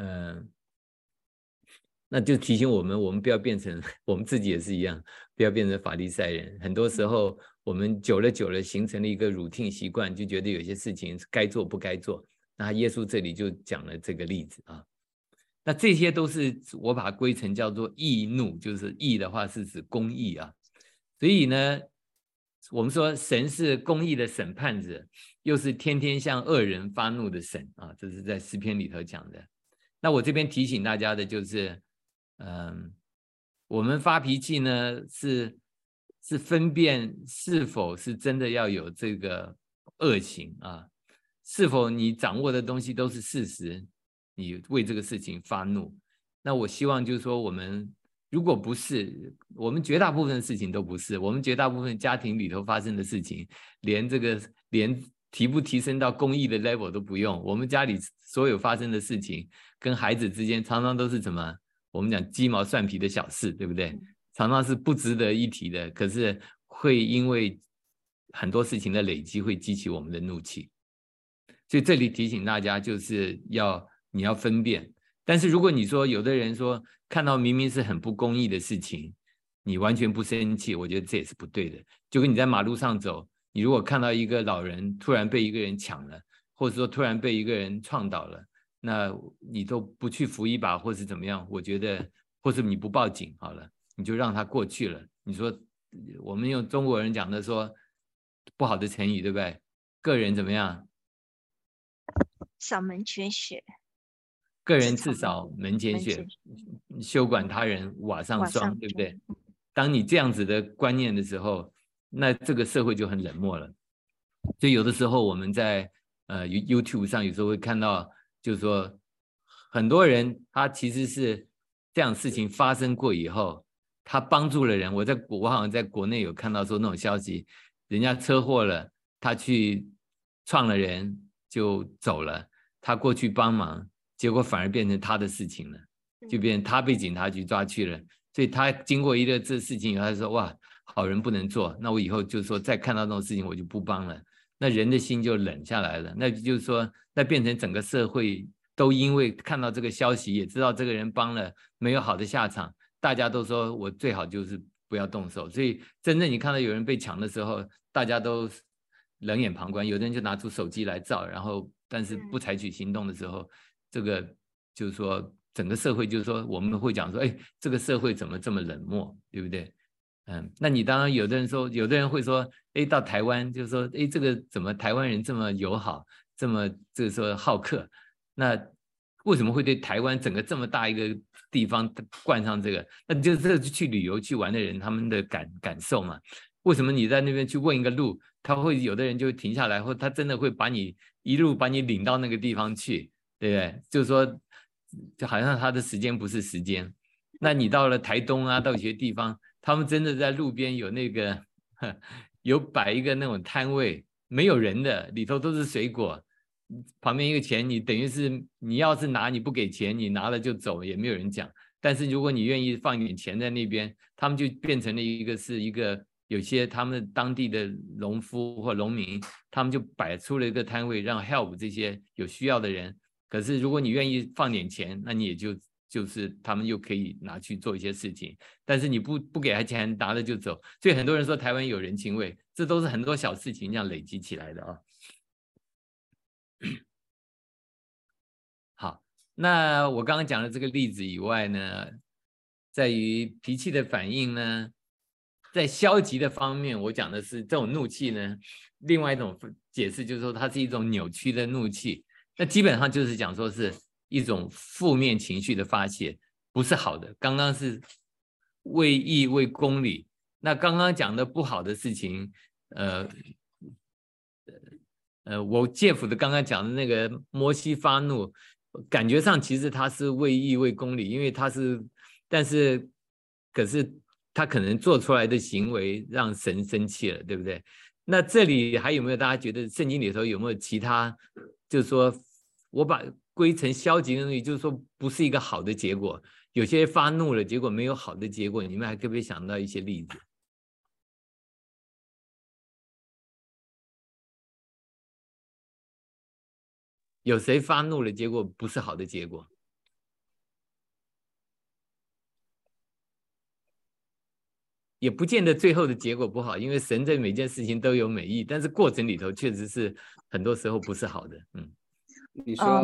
那就提醒我们不要变成，我们自己也是一样，不要变成法利赛人。很多时候我们久了形成了一个 routine 习惯，就觉得有些事情该做不该做。那耶稣这里就讲了这个例子啊。那这些都是我把它归成叫做义怒，就是义的话是指公义啊。所以呢，我们说神是公义的审判者，又是天天向恶人发怒的神啊，这是在诗篇里头讲的。那我这边提醒大家的就是，我们发脾气呢是分辨是否是真的要有这个恶行啊，是否你掌握的东西都是事实，你为这个事情发怒。那我希望就是说，我们如果不是，我们绝大部分的事情都不是，我们绝大部分家庭里头发生的事情，连提不提升到公益的 level 都不用。我们家里所有发生的事情，跟孩子之间常常都是什么？我们讲鸡毛蒜皮的小事，对不对？常常是不值得一提的，可是会因为很多事情的累积，会激起我们的怒气。所以这里提醒大家，就是你要分辨。但是如果你说有的人说看到明明是很不公义的事情，你完全不生气，我觉得这也是不对的。就跟你在马路上走，你如果看到一个老人突然被一个人抢了，或者说突然被一个人撞倒了，那你都不去扶一把或是怎么样，我觉得，或是你不报警好了，你就让他过去了。你说我们用中国人讲的说不好的成语，对不对？个人怎么样？ 扫门前雪， 个人自扫门前雪，休管他人瓦上霜，对不对？当你这样子的观念的时候，那这个社会就很冷漠了。所以有的时候我们在YouTube 上有时候会看到，就是说很多人他其实是这样事情发生过以后，他帮助了人。我好像在国内有看到说那种消息，人家车祸了，他去撞了人就走了，他过去帮忙，结果反而变成他的事情了，就变成他被警察局抓去了。所以他经过一个这事情以后，他说哇，好人不能做，那我以后就说再看到这种事情我就不帮了。那人的心就冷下来了，那就是说，那变成整个社会都因为看到这个消息，也知道这个人帮了没有好的下场，大家都说我最好就是不要动手。所以真正你看到有人被抢的时候，大家都冷眼旁观，有的人就拿出手机来照，然后但是不采取行动的时候，这个就是说整个社会就是说我们会讲说，哎，这个社会怎么这么冷漠，对不对？那你当然有的人会说，哎，到台湾就是说，哎，这个怎么台湾人这么友好，这么就是说好客？那为什么会对台湾整个这么大一个地方冠上这个？那就是去旅游去玩的人他们的感受嘛。为什么你在那边去问一个路，有的人就停下来，或他真的会一路把你领到那个地方去，对不对？就是说，就好像他的时间不是时间。那你到了台东啊，到一些地方，他们真的在路边有摆一个那种摊位，没有人的，里头都是水果，旁边一个钱，你等于是你要是拿你不给钱，你拿了就走，也没有人讲。但是如果你愿意放一点钱在那边，他们就变成了一个有些他们当地的农夫或农民，他们就摆出了一个摊位，让 help 这些有需要的人。可是如果你愿意放点钱，那你也就是他们又可以拿去做一些事情，但是你不给他钱，拿了就走。所以很多人说台湾有人情味，这都是很多小事情这样累积起来的啊。好，那我刚刚讲的这个例子以外呢，在于脾气的反应呢，在消极的方面，我讲的是这种怒气呢，另外一种解释就是说它是一种扭曲的怒气，那基本上就是讲说是一种负面情绪的发泄，不是好的。刚刚是为义为公理，那刚刚讲的不好的事情，我介甫的刚刚讲的那个摩西发怒，感觉上其实他是为义为公理，因为可是他可能做出来的行为让神生气了，对不对？那这里还有没有大家觉得圣经里头有没有其他，就是说我把归成消极的东西，就是说不是一个好的结果，有些发怒了，结果没有好的结果，你们还可不可以想到一些例子？有谁发怒了，结果不是好的结果？也不见得最后的结果不好，因为神在每件事情都有美意，但是过程里头确实是很多时候不是好的。 你说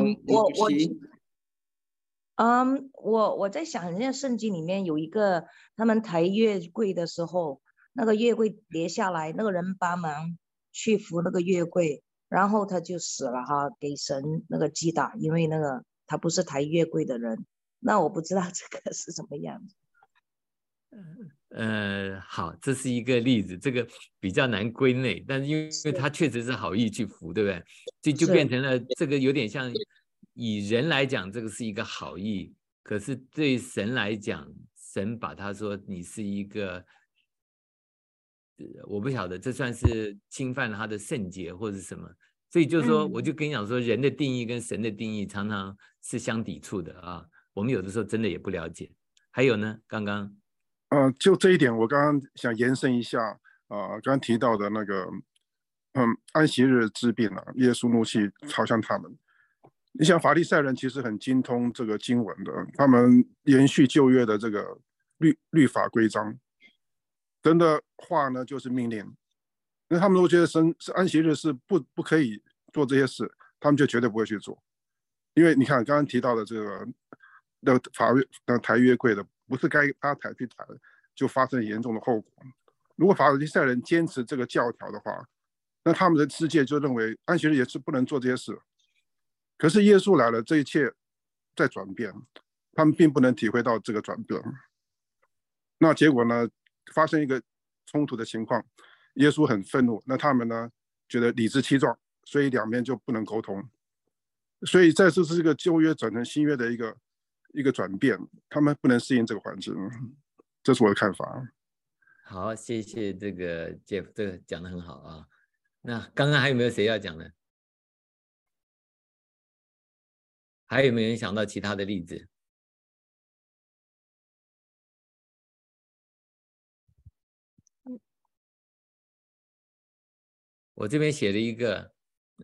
我在想，人家圣经里面有一个，他们抬月柜的时候，那个月柜跌下来，那个人帮忙去扶那个月柜，然后他就死了哈，给神那个击打，因为那个他不是抬月柜的人。那我不知道这个是什么样子。 好，这是一个例子，这个比较难归类，但是因为他确实是好意去扶，对不对？所以就变成了这个有点像以人来讲，这个是一个好意，可是对神来讲，神把他说你是一个，我不晓得这算是侵犯了他的圣洁或者什么，所以就是说，我就跟你讲说，人的定义跟神的定义常常是相抵触的啊，我们有的时候真的也不了解。还有呢，刚刚。 就这一点，我刚刚想延伸一下，刚刚提到的那个，安息日治病啊，耶稣怒气朝向他们。你想法利赛人其实很精通这个经文的，他们延续旧约的这个律法规章，神的话呢就是命令，那他们都觉得安息日是不可以做这些事，他们就绝对不会去做，因为你看刚刚提到的这个抬约柜的。不是该他抬去抬，就发生严重的后果。如果法利赛人坚持这个教条的话，那他们的世界就认为安息日也是不能做这些事。可是耶稣来了，这一切在转变，他们并不能体会到这个转变。那结果呢，发生一个冲突的情况，耶稣很愤怒，那他们呢觉得理直气壮，所以两边就不能沟通。所以在这是一个旧约转成新约的一个转变，他们不能适应这个环境，这是我的看法。 好，谢谢这个 Jeff， 这个讲得很好啊。那刚刚还有没有谁要讲的？还有没有人想到其他的例子？我这边写了一个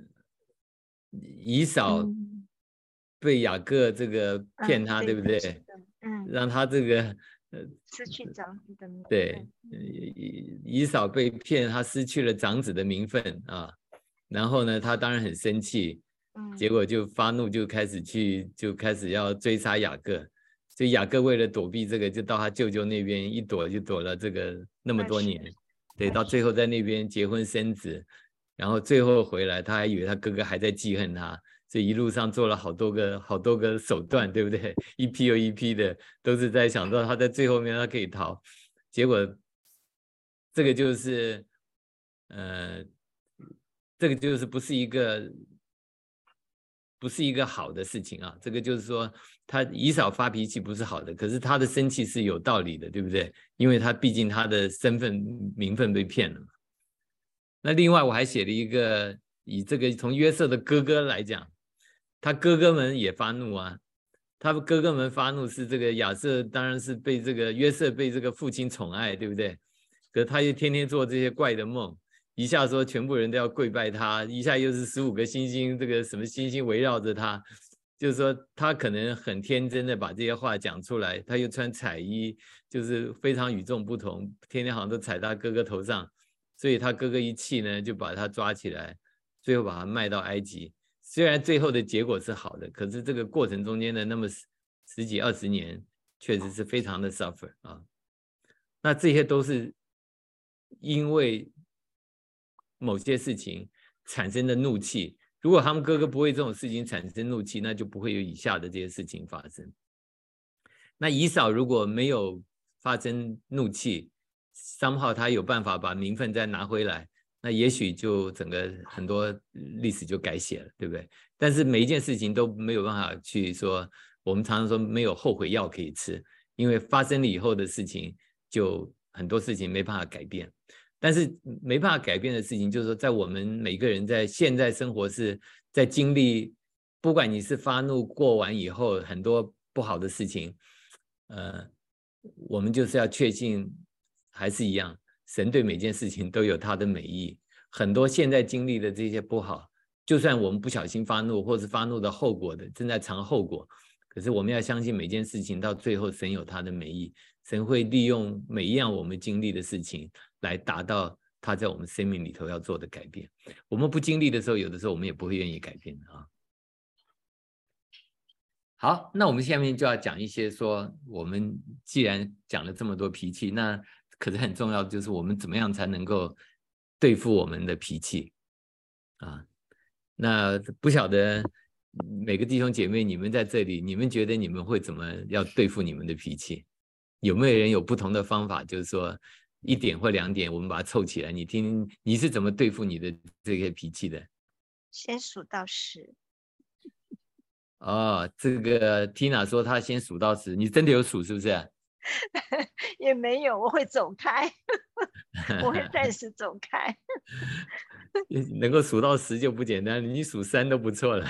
以扫被雅各这个骗他，对不对？让他这个失去长子的名分。 对，以扫被骗，他失去了长子的名分啊。然后呢，他当然很生气，结果就发怒，就开始要追杀雅各。所以雅各为了躲避这个，就到他舅舅那边一躲就躲了这个那么多年。对，到最后在那边结婚生子，然后最后回来，他还以为他哥哥还在记恨他，所以一路上做了好多个手段，对不对？一批又一批的，都是在想到他在最后面他可以逃。结果这个就是不是一个好的事情啊。这个就是说，他以扫发脾气不是好的，可是他的生气是有道理的，对不对？因为他毕竟他的身份名分被骗了嘛。那另外我还写了一个，以这个从约瑟的哥哥来讲，他哥哥们也发怒啊。他哥哥们发怒是这个亚瑟，当然是被这个约瑟被这个父亲宠爱，对不对？可是他又天天做这些怪的梦，一下说全部人都要跪拜他，一下又是15个星星，这个什么星星围绕着他，就是说他可能很天真的把这些话讲出来。他又穿彩衣，就是非常与众不同，天天好像都踩他哥哥头上，所以他哥哥一气呢，就把他抓起来，最后把他卖到埃及。虽然最后的结果是好的，可是这个过程中间的那么十几20年，确实是非常的 suffer 啊。那这些都是因为某些事情产生的怒气。如果他们哥哥不为这种事情产生怒气，那就不会有以下的这些事情发生。那以扫如果没有发生怒气， somehow 他有办法把名分再拿回来，那也许就整个很多历史就改写了，对不对？但是每一件事情都没有办法去说，我们常常说没有后悔药可以吃，因为发生了以后的事情，就很多事情没办法改变。但是没办法改变的事情，就是说在我们每个人在现在生活是在经历，不管你是发怒过完以后很多不好的事情，我们就是要确信还是一样，神对每件事情都有他的美意。很多现在经历的这些不好，就算我们不小心发怒，或是发怒的后果的正在尝后果，可是我们要相信每件事情到最后神有他的美意，神会利用每一样我们经历的事情来达到他在我们生命里头要做的改变。我们不经历的时候，有的时候我们也不会愿意改变的啊。好，那我们下面就要讲一些说，我们既然讲了这么多脾气，那可是很重要的就是我们怎么样才能够对付我们的脾气啊？那不晓得每个弟兄姐妹，你们在这里，你们觉得你们会怎么要对付你们的脾气？有没有人有不同的方法？就是说1点或2点，我们把它凑起来，你听你是怎么对付你的这些脾气的？ 先数到10。 哦，这个 Tina 说她先数到10，你真的有数是不是？ 也没有，我会走开，我会暂时走开。 能够数到10就不简单，你数3都不错了。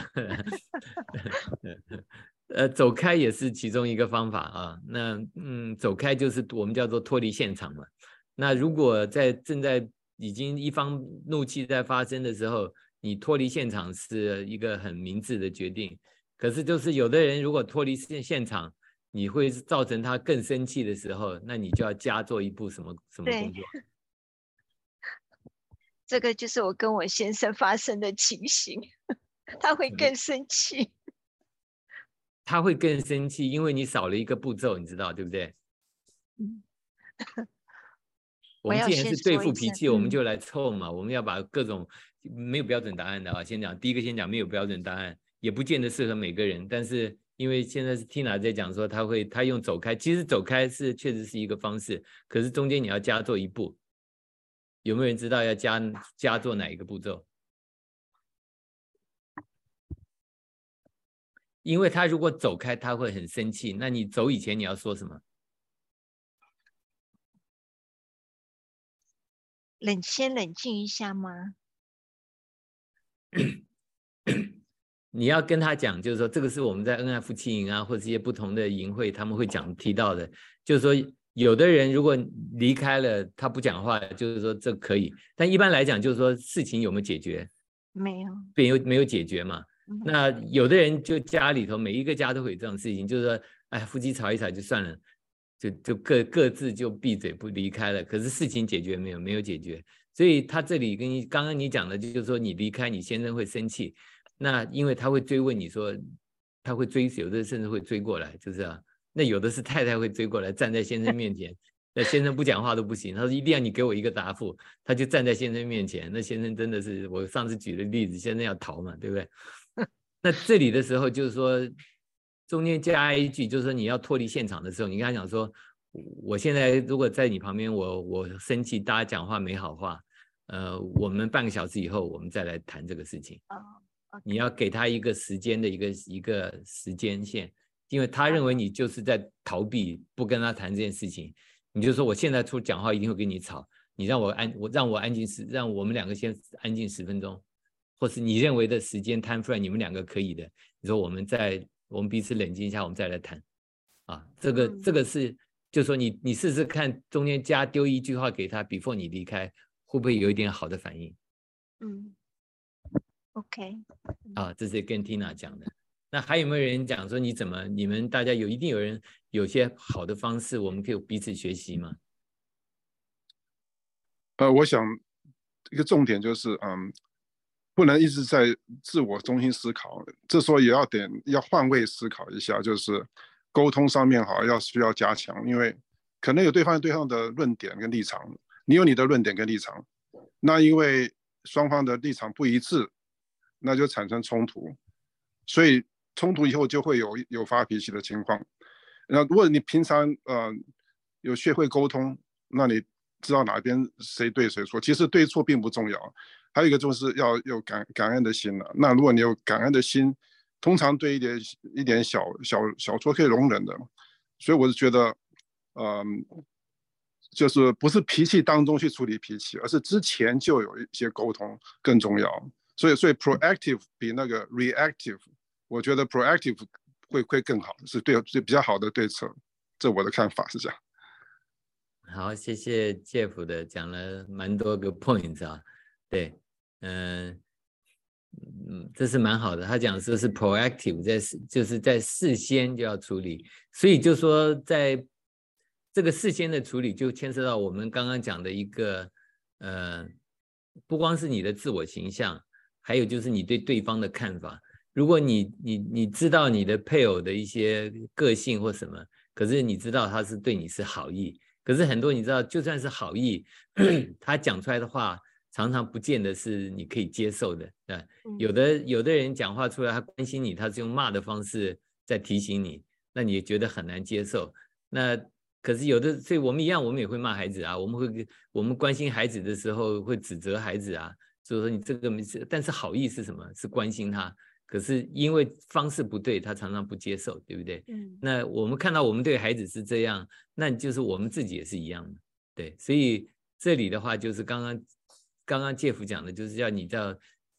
走开也是其中一个方法啊。那走开就是我们叫做脱离现场嘛。那如果正在已经一方怒气在发生的时候，你脱离现场是一个很明智的决定。可是就是有的人如果脱离现场，你会造成他更生气的时候，那你就要加做一步什么工作？ 这个就是我跟我先生发生的情形，他会更生气。 他会更生气，因为你少了一个步骤，你知道对不对？我们既然是对付脾气，我们就来凑嘛。我们要把各种没有标准答案的啊，先讲第一个，先讲没有标准答案，也不见得适合每个人。但是因为现在是 Tina 在讲说，他用走开，其实走开确实是一个方式，可是中间你要加做一步。有没有人知道要加做哪一个步骤？因为他如果走开，他会很生气。那你走以前你要说什么？ 先冷静一下吗？ 你要跟他讲，就是说这个是我们在恩爱夫妻营啊，或者一些不同的营会，他们会提到的，就是说有的人如果离开了，他不讲话，就是说这可以，但一般来讲就是说事情有没有解决？ 没有， 没有解决嘛。那有的人就家里头每一个家都会有这种事情，就是说，哎，夫妻吵一吵就算了。 就各自就闭嘴不离开了，可是事情解决没有解决，所以他这里跟刚刚你讲的就是说你离开你先生会生气，那因为他会追问你说，他会追，有的甚至会追过来，就是啊，那有的是太太会追过来站在先生面前，那先生不讲话都不行，他说一定要你给我一个答复，他就站在先生面前，那先生真的是我上次举的例子，先生要逃嘛，对不对？那这里的时候就是说中间加一句，就是说你要脱离现场的时候，你跟他讲说，我现在如果在你旁边，我生气，大家讲话没好话，我们半个小时以后我们再来谈这个事情。你要给他一个时间的一个时间线，因为他认为你就是在逃避，不跟他谈这件事情，你就说我现在讲话一定会跟你吵，你让我安静让我们两个先安静10分钟，或是你认为的时间time frame你们两个可以的，你说我们彼此冷静一下，我们再来谈啊。这个是就说你试试看，中间丢一句话给他 before 你离开，会不会有一点好的反应 OK 啊？这是跟 Tina 讲的。那还有没有人讲说你们大家一定有人有些好的方式，我们可以彼此学习吗？ 我想一个重点就是不能一直在自我中心思考，这时候也要换位思考一下，就是沟通上面需要加强，因为可能有对方的论点跟立场，你有你的论点跟立场，那因为双方的立场不一致，那就产生冲突，所以冲突以后就会有发脾气的情况。那如果你平常有学会沟通，那你知道哪边谁对谁错，其实对错并不重要。还有一个就是要有感恩的心了。那如果你有感恩的心，通常对一点小错可以容忍的。所以我是觉得，就是不是脾气当中去处理脾气，而是之前就有一些沟通更重要。所以 proactive 比那个 reactive， 我觉得 proactive 会更好，是比较好的对策。这我的看法是这样。 好，谢谢 Jeff 的讲了蛮多个 points 啊，对，这是蛮好的。他讲说是 proactive， 就是在事先就要处理，所以就说在这个事先的处理就牵涉到我们刚刚讲的一个不光是你的自我形象，还有就是你对对方的看法。如果你知道你的配偶的一些个性或什么，可是你知道他是对你是好意，可是很多你知道就算是好意他讲出来的话常常不见得是你可以接受的。有的人讲话出来他关心你，他是用骂的方式在提醒你，那你也觉得很难接受。那可是有的，所以我们一样，我们也会骂孩子啊，我们关心孩子的时候会指责孩子啊，所以说你这个没事，但是好意是什么？是关心他，可是因为方式不对，他常常不接受，对不对？那我们看到我们对孩子是这样，那就是我们自己也是一样的，对。所以这里的话就是刚刚Jeff讲的，就是要你到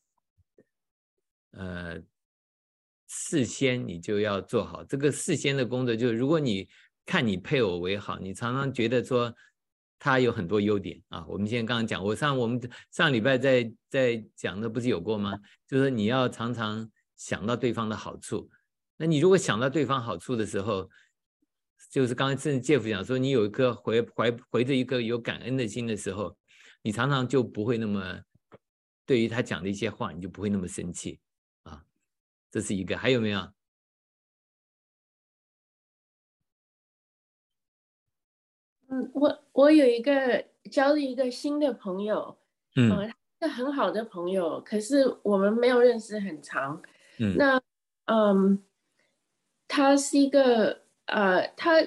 事先你就要做好这个事先的工作，就是如果你看你配偶为好，你常常觉得说他有很多优点啊。我们现在刚刚讲，我们上礼拜在讲的不是有过吗？就是你要常常想到对方的好处。那你如果想到对方好处的时候，就是刚才甚至 Jeff 讲说，你有一颗怀着一个有感恩的心的时候，你常常就不会那么对于他讲的一些话，你就不会那么生气啊。这是一个，还有没有？ 我有交了一个新的朋友，他是个很好的朋友，可是我们没有认识很长。那他是一个他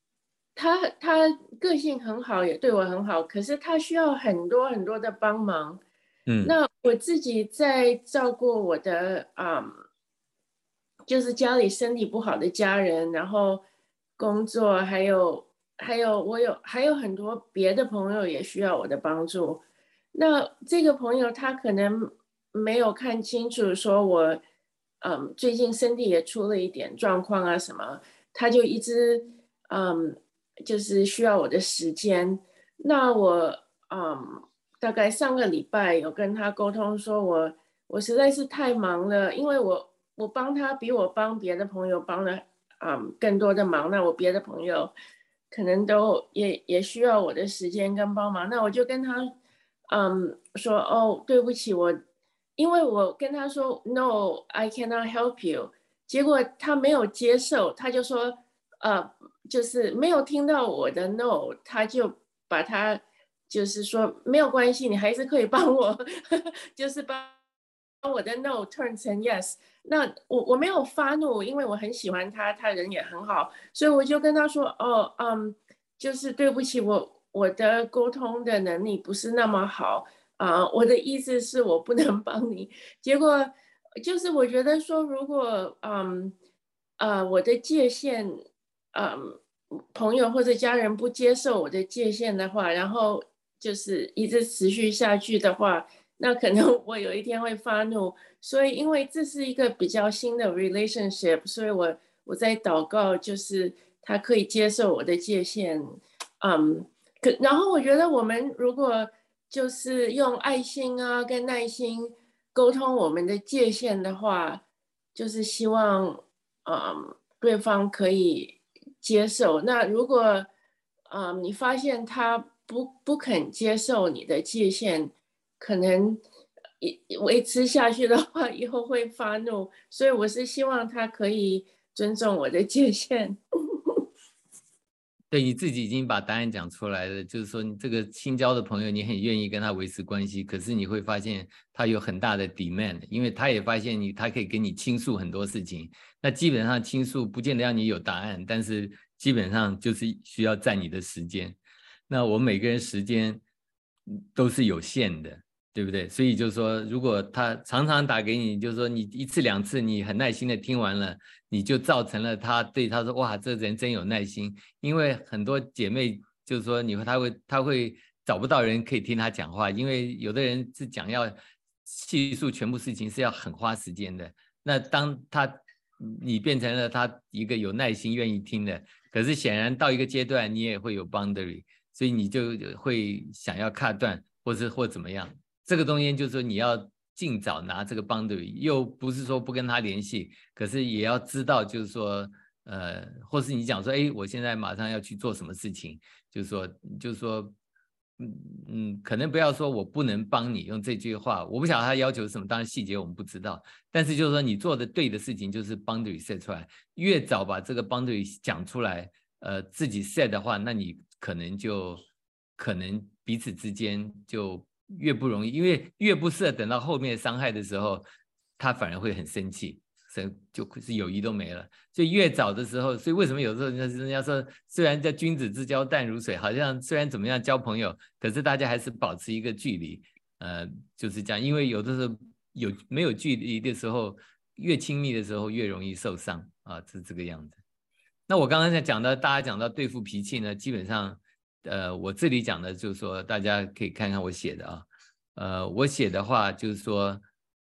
个性很好，也对我很好，可是他需要很多很多的帮忙。那我自己在照顾我的就是家里身体不好的家人，然后工作，还有很多别的朋友也需要我的帮助。那这个朋友他可能没有看清楚，说我最近身体也出了一点状况啊什么，他就一直就是需要我的时间。那我大概上个礼拜有跟他沟通，说我实在是太忙了，因为我帮他比我帮别的朋友帮了更多的忙。那我别的朋友可能都也需要我的时间跟帮忙。那我就跟他说，哦，对不起，因为我跟他说 No, I cannot help you， 结果他没有接受，他就说就是没有听到我的 No， 他就把他就是说没有关系，你还是可以帮我就是把我的 No turn 成 Yes。 那我没有发怒，因为我很喜欢他，他人也很好，所以我就跟他说就是对不起，我的沟通的能力不是那么好我的意思是我不能帮你。结果就是我觉得说，如果我的界限朋友或者家人不接受我的界限的话，然后就是一直持续下去的话，那可能我有一天会发怒。所以因为这是一个比较新的 relationship， 所以我在祷告，就是他可以接受我的界限。然后我觉得我们如果就是用爱心跟耐心沟通我们的界限的话，就是希望对方可以接受。那如果你发现他不肯接受你的界限，可能维持下去的话，以后会发怒。所以我是希望他可以尊重我的界限。 对，你自己已经把答案讲出来了，就是说你这个新交的朋友，你很愿意跟他维持关系，可是你会发现他有很大的 demand， 因为他也发现他可以跟你倾诉很多事情。那基本上倾诉不见得让你有答案，但是基本上就是需要占你的时间。那我们每个人时间都是有限的，对不对？所以就是说，如果他常常打给你，就是说你一次两次你很耐心的听完了，你就造成了他对他说，哇，这人真有耐心。因为很多姐妹就是说他会找不到人可以听他讲话，因为有的人是讲要细述全部事情是要很花时间的。那当你变成了他一个有耐心愿意听的，可是显然到一个阶段你也会有 boundary， 所以你就会想要卡断或怎么样。这个东西就是说你要尽早拿这个 boundary， 又不是说不跟他联系，可是也要知道就是说或是你讲说我现在马上要去做什么事情，就是说可能不要说我不能帮你，用这句话我不晓得他要求什么，当然细节我们不知道，但是就是说你做的对的事情就是 boundary set 出来，越早把这个 boundary 讲出来自己 set 的话，那你可能彼此之间就越不容易，因为越不设，等到后面伤害的时候他反而会很生气，就是友谊都没了。所以越早的时候，所以为什么有时候人家说虽然叫君子之交淡如水，好像虽然怎么样交朋友，可是大家还是保持一个距离就是这样。因为有的时候没有距离的时候，越亲密的时候越容易受伤是这个样子。那我刚刚讲到大家讲到对付脾气呢，基本上我这里讲的就是说大家可以看看我写的我写的话就是说，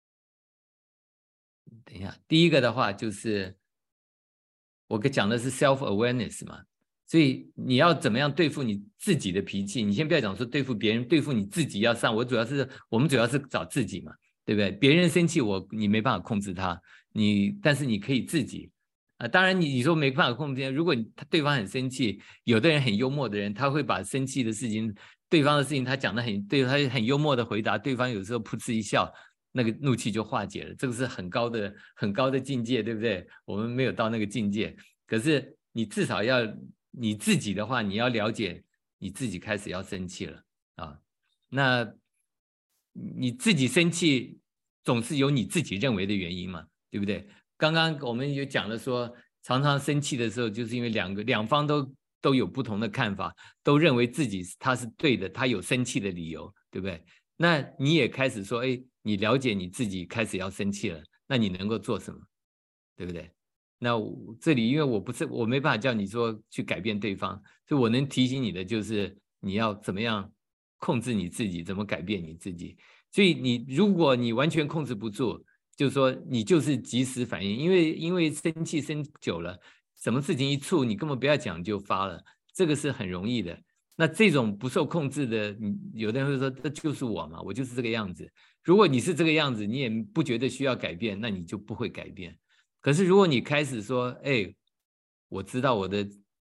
等一下，第一个的话就是我讲的是 self awareness 嘛，所以你要怎么样对付你自己的脾气，你先不要讲说对付别人，对付你自己要上，我们主要是找自己嘛，对不对？别人生气你没办法控制他，但是你可以自己当然你说没办法控制，如果对方很生气，有的人很幽默的人，他会把生气的事情，对方的事情他讲的他很幽默的回答，对方有时候噗嗤一笑，那个怒气就化解了。这个是很高的境界，对不对？我们没有到那个境界，可是你至少要你自己的话，你要了解你自己开始要生气了那你自己生气总是有你自己认为的原因嘛，对不对？刚刚我们有讲了说，常常生气的时候，就是因为两方都有不同的看法，都认为自己他是对的，他有生气的理由，对不对？那你也开始说，你了解你自己开始要生气了，那你能够做什么，对不对？那这里因为我没办法叫你说去改变对方，所以我能提醒你的就是你要怎么样控制你自己，怎么改变你自己。所以如果你完全控制不住，就是说你就是及时反应，因为生气生久了，什么事情一触你根本不要讲就发了，这个是很容易的。那这种不受控制的，有的人会说这就是我嘛，我就是这个样子。如果你是这个样子，你也不觉得需要改变，那你就不会改变。可是如果你开始说我知道我的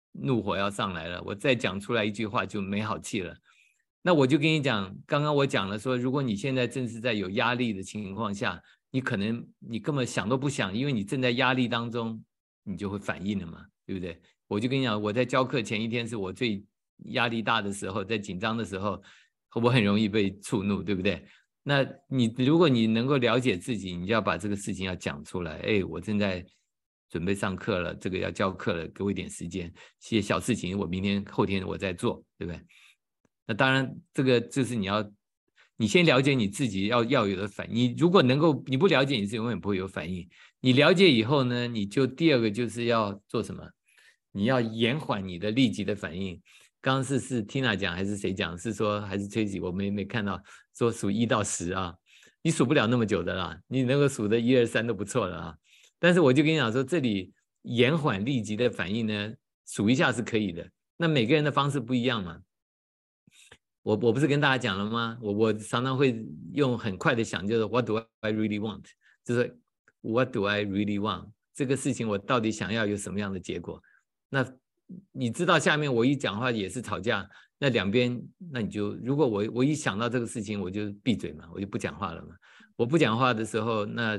怒火要上来了，我再讲出来一句话就没好气了。那我就跟你讲，刚刚我讲了说，如果你现在正是在有压力的情况下，你可能你根本想都不想，因为你正在压力当中，你就会反应了嘛，对不对？我就跟你讲，我在教课前一天是我最压力大的时候，在紧张的时候，我很容易被触怒，对不对？那如果你能够了解自己，你就要把这个事情要讲出来。哎，我正在准备上课了，这个要教课了，给我一点时间，这些小事情我明天后天我再做，对不对？那当然，这个就是你先了解你自己要有的反应。你如果能够，你不了解你自己，永远不会有反应。你了解以后呢，你就第二个就是要做什么？你要延缓你的立即的反应。刚刚是 Tina 讲还是谁讲？是说还是崔吉？我没看到说数1到10啊，你数不了那么久的啦，你能够数的1、2、3都不错了啊。但是我就跟你讲说，这里延缓立即的反应呢，数一下是可以的。那每个人的方式不一样嘛。我不是跟大家讲了吗？我常常会用很快的想，就是 What do I really want？ 就是 What do I really want？ 这个事情我到底想要有什么样的结果？那你知道下面我一讲话也是吵架，那两边那你就如果我一想到这个事情我就闭嘴嘛，我就不讲话了嘛。我不讲话的时候，那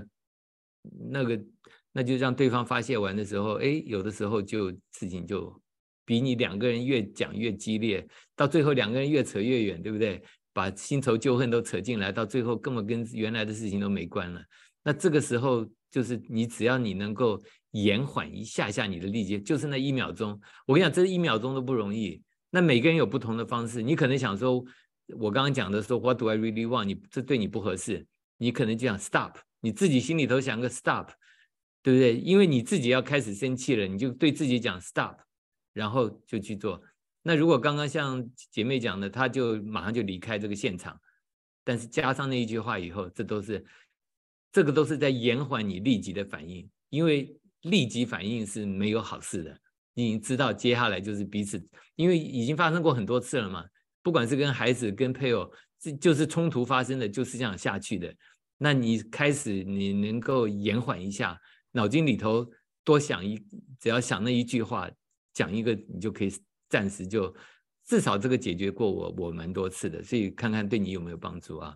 就让对方发泄完的时候，哎，有的时候就事情就比你两个人越讲越激烈，到最后两个人越扯越远，对不对？把新仇旧恨都扯进来，到最后根本跟原来的事情都没关了。那这个时候就是只要你能够延缓一下你的力气，就是那1秒钟。我跟你讲，这1秒钟都不容易。那每个人有不同的方式，你可能想说，我刚刚讲的说 What do I really want？ 这对你不合适，你可能就想 stop， 你自己心里头想个 stop， 对不对？因为你自己要开始生气了，你就对自己讲 stop， 然后就去做。那如果刚刚像姐妹讲的，她就马上就离开这个现场，但是加上那一句话以后，这个都是在延缓你立即的反应，因为立即反应是没有好事的。你已经知道接下来就是彼此，因为已经发生过很多次了嘛，不管是跟孩子跟配偶，这就是冲突发生的，就是这样下去的。那你开始你能够延缓一下，脑筋里头多想只要想那一句话，讲一个，你就可以暂时就至少这个解决过我蛮多次的，所以看看对你有没有帮助啊。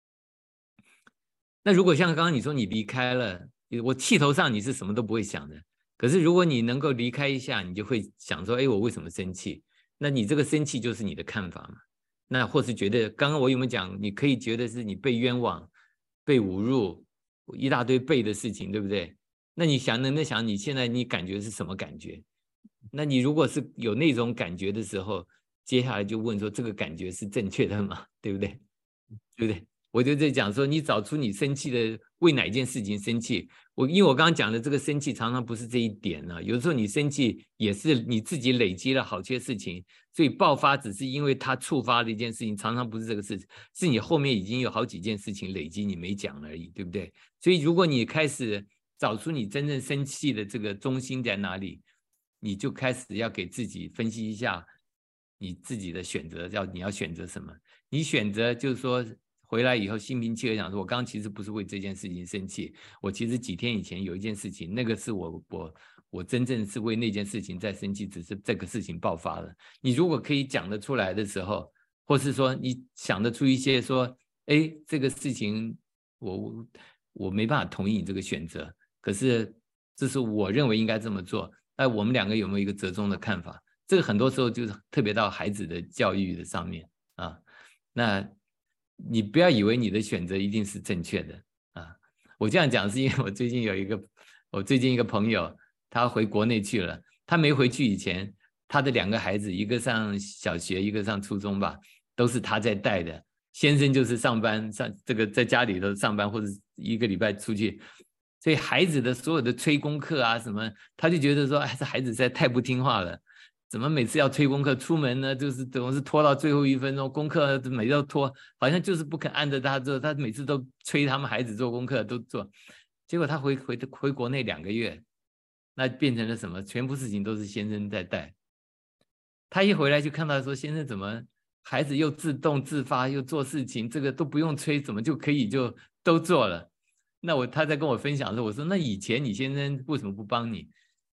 那如果像刚刚你说你离开了，我气头上你是什么都不会想的，可是如果你能够离开一下，你就会想说，哎，我为什么生气？那你这个生气就是你的看法嘛。那或是觉得刚刚我有没有讲，你可以觉得是你被冤枉、被侮辱，一大堆被的事情，对不对？那你能不能想你现在你感觉是什么感觉？那你如果是有那种感觉的时候，接下来就问说这个感觉是正确的吗？对不对？对不对？我就在讲说，你找出你生气的为哪件事情生气。因为我刚刚讲的这个生气常常不是这一点呢，有时候你生气也是你自己累积了好些事情，所以爆发只是因为它触发了一件事情，常常不是这个事情，是你后面已经有好几件事情累积你没讲而已，对不对？所以如果你开始找出你真正生气的这个中心在哪里，你就开始要给自己分析一下你自己的选择，你要选择什么？你选择就是说回来以后心平气和讲说，我刚刚其实不是为这件事情生气，我其实几天以前有一件事情，那个是我真正是为那件事情在生气，只是这个事情爆发了。你如果可以讲得出来的时候，或是说你想得出一些说，哎，这个事情我没办法同意你这个选择，可是这是我认为应该这么做，那我们两个有没有一个折中的看法？这个很多时候就是特别到孩子的教育的上面啊。那你不要以为你的选择一定是正确的啊！我这样讲是因为我最近一个朋友，他回国内去了。他没回去以前，他的2个孩子，一个上小学，一个上初中吧，都是他在带的。先生就是上班，在家里头上班，或者一个礼拜出去，所以孩子的所有的催功课啊什么，他就觉得说，哎，这孩子实在太不听话了。怎么每次要催功课，出门呢就是总是拖到最后1分钟，功课每次都拖，好像就是不肯按着他做，他每次都催他们孩子做功课都做，结果他回国内2个月，那变成了什么？全部事情都是先生在带。他一回来就看到说，先生怎么孩子又自动自发又做事情，这个都不用催，怎么就可以就都做了？那他在跟我分享的时候，我说那以前你先生为什么不帮你？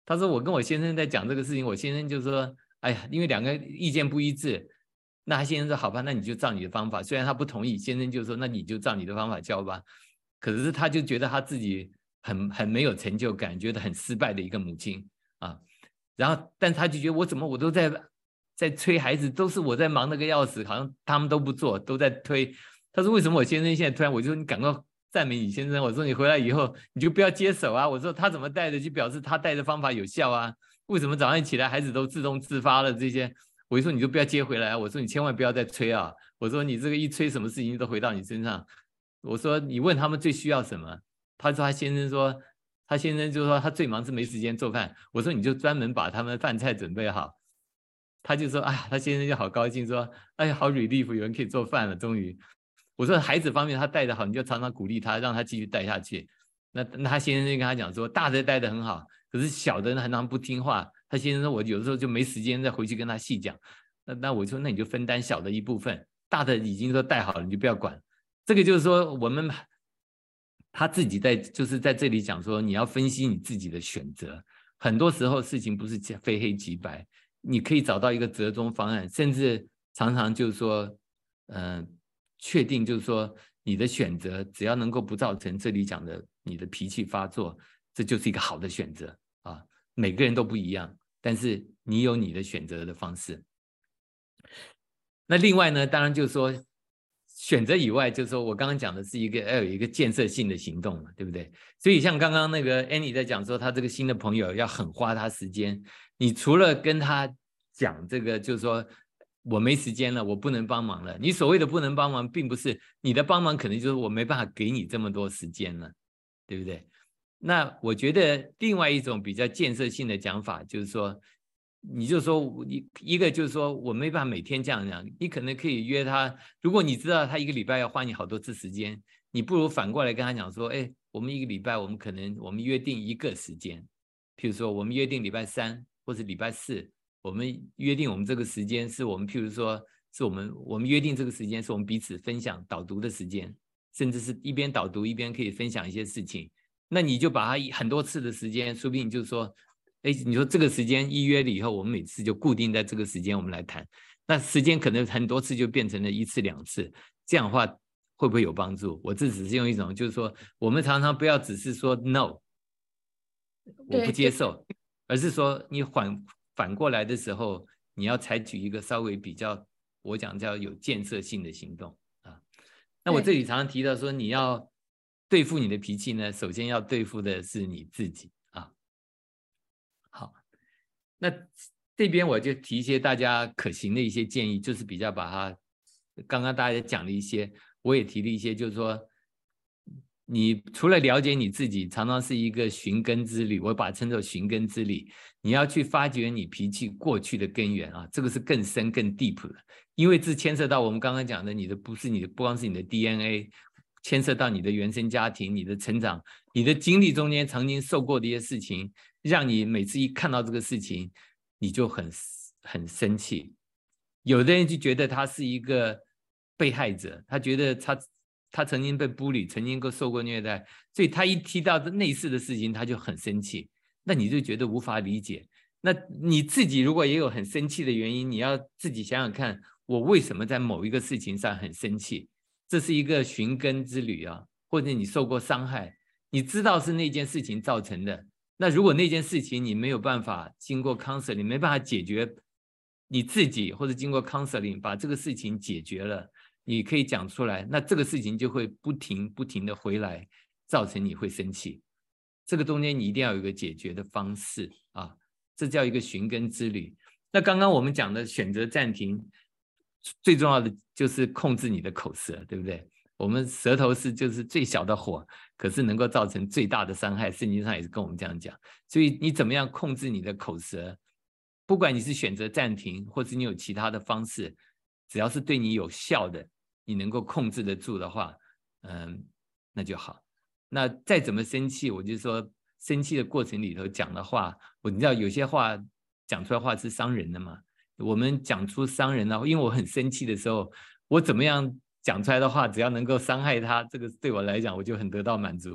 他说我跟我先生在讲这个事情，我先生就说，哎呀，因为2个意见不一致，那他先生说好吧，那你就照你的方法。虽然他不同意，先生就说那你就照你的方法教吧。可是他就觉得他自己很没有成就感，觉得很失败的一个母亲啊。然后，但他就觉得我都在催孩子，都是我在忙那个要死，好像他们都不做，都在推。他说为什么我先生现在突然，我就说你赶快赞美你先生，我说你回来以后你就不要接手啊，我说他怎么带的就表示他带的方法有效啊，为什么早上起来孩子都自动自发了这些，我就说你就不要接回来啊，我说你千万不要再催啊，我说你这个一催什么事情都回到你身上，我说你问他们最需要什么，他说他先生就说他最忙是没时间做饭，我说你就专门把他们饭菜准备好，他就说哎呀，他先生就好高兴说哎呀好 relief 有人可以做饭了终于。我说孩子方面他带得好，你就常常鼓励他，让他继续带下去。那他先生就跟他讲说，大的带得很好，可是小的很常不听话。他先生说，我有的时候就没时间再回去跟他细讲。那我说，那你就分担小的一部分，大的已经都带好了，你就不要管。这个就是说，他自己就是在这里讲说，你要分析你自己的选择。很多时候事情不是非黑即白，你可以找到一个折中方案，甚至常常就是说，确定就是说你的选择只要能够不造成这里讲的你的脾气发作，这就是一个好的选择啊。每个人都不一样，但是你有你的选择的方式。那另外呢，当然就是说选择以外，就是说我刚刚讲的是要有一个建设性的行动嘛，对不对？所以像刚刚那个 Annie 在讲说，他这个新的朋友要很花他时间，你除了跟他讲这个，就是说我没时间了，我不能帮忙了。你所谓的不能帮忙，并不是你的帮忙，可能就是我没办法给你这么多时间了，对不对？那我觉得另外一种比较建设性的讲法，就是说，你就说一个就是说我没办法每天这样讲，你可能可以约他。如果你知道他1个礼拜要花你好多次时间，你不如反过来跟他讲说，哎，我们1个礼拜我们约定一个时间，譬如说我们约定礼拜3或者礼拜4。我们约定我们这个时间是我们譬如说是我们约定这个时间是我们彼此分享导读的时间，甚至是一边导读一边可以分享一些事情。那你就把它很多次的时间，说不定就是说，哎，你说这个时间约了以后，我们每次就固定在这个时间我们来谈，那时间可能很多次就变成了1次2次，这样的话会不会有帮助？我这只是用一种就是说，我们常常不要只是说 no， 我不接受，而是说你反过来的时候，你要采取一个稍微比较，我讲叫有建设性的行动啊。那我这里常常提到说，你要对付你的脾气呢，首先要对付的是你自己啊。好，那这边我就提一些大家可行的一些建议，就是比较把它刚刚大家讲了一些，我也提了一些，就是说，你除了了解你自己，常常是一个寻根之旅，我把它称作寻根之旅。你要去发掘你脾气过去的根源啊，这个是更深更 deep 的，因为这牵涉到我们刚刚讲的，不光是你的 DNA， 牵涉到你的原生家庭、你的成长、你的经历中间曾经受过的一些事情，让你每次一看到这个事情，你就很生气。有的人就觉得他是一个被害者，他觉得他曾经被bully，曾经受过虐待，所以他一提到类似的事情，他就很生气。那你就觉得无法理解。那你自己如果也有很生气的原因，你要自己想想看，我为什么在某一个事情上很生气？这是一个寻根之旅啊，或者你受过伤害，你知道是那件事情造成的。那如果那件事情你没有办法经过 counseling， 没办法解决，你自己或者经过 counseling 把这个事情解决了，你可以讲出来，那这个事情就会不停的回来，造成你会生气。这个中间你一定要有一个解决的方式啊，这叫一个寻根之旅。那刚刚我们讲的选择暂停，最重要的就是控制你的口舌，对不对？我们舌头就是最小的火，可是能够造成最大的伤害，圣经上也是跟我们这样讲。所以你怎么样控制你的口舌，不管你是选择暂停，或是你有其他的方式，只要是对你有效的，你能够控制得住的话，那就好。那再怎么生气，我就说生气的过程里头讲的话，你知道有些话讲出来话是伤人的嘛。我们讲出伤人的话，因为我很生气的时候，我怎么样讲出来的话，只要能够伤害他，这个对我来讲我就很得到满足。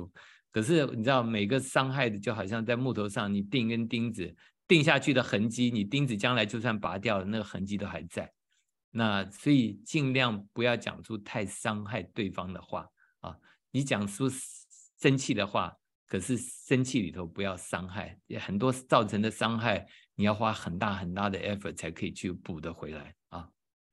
可是你知道每个伤害的就好像在木头上你钉根钉子，钉下去的痕迹，你钉子将来就算拔掉了，那个痕迹都还在。那所以尽量不要讲出太伤害对方的话啊，你讲出生气的话，可是生气里头不要伤害，很多造成的伤害你要花很大很大的 effort 才可以去补得回来啊。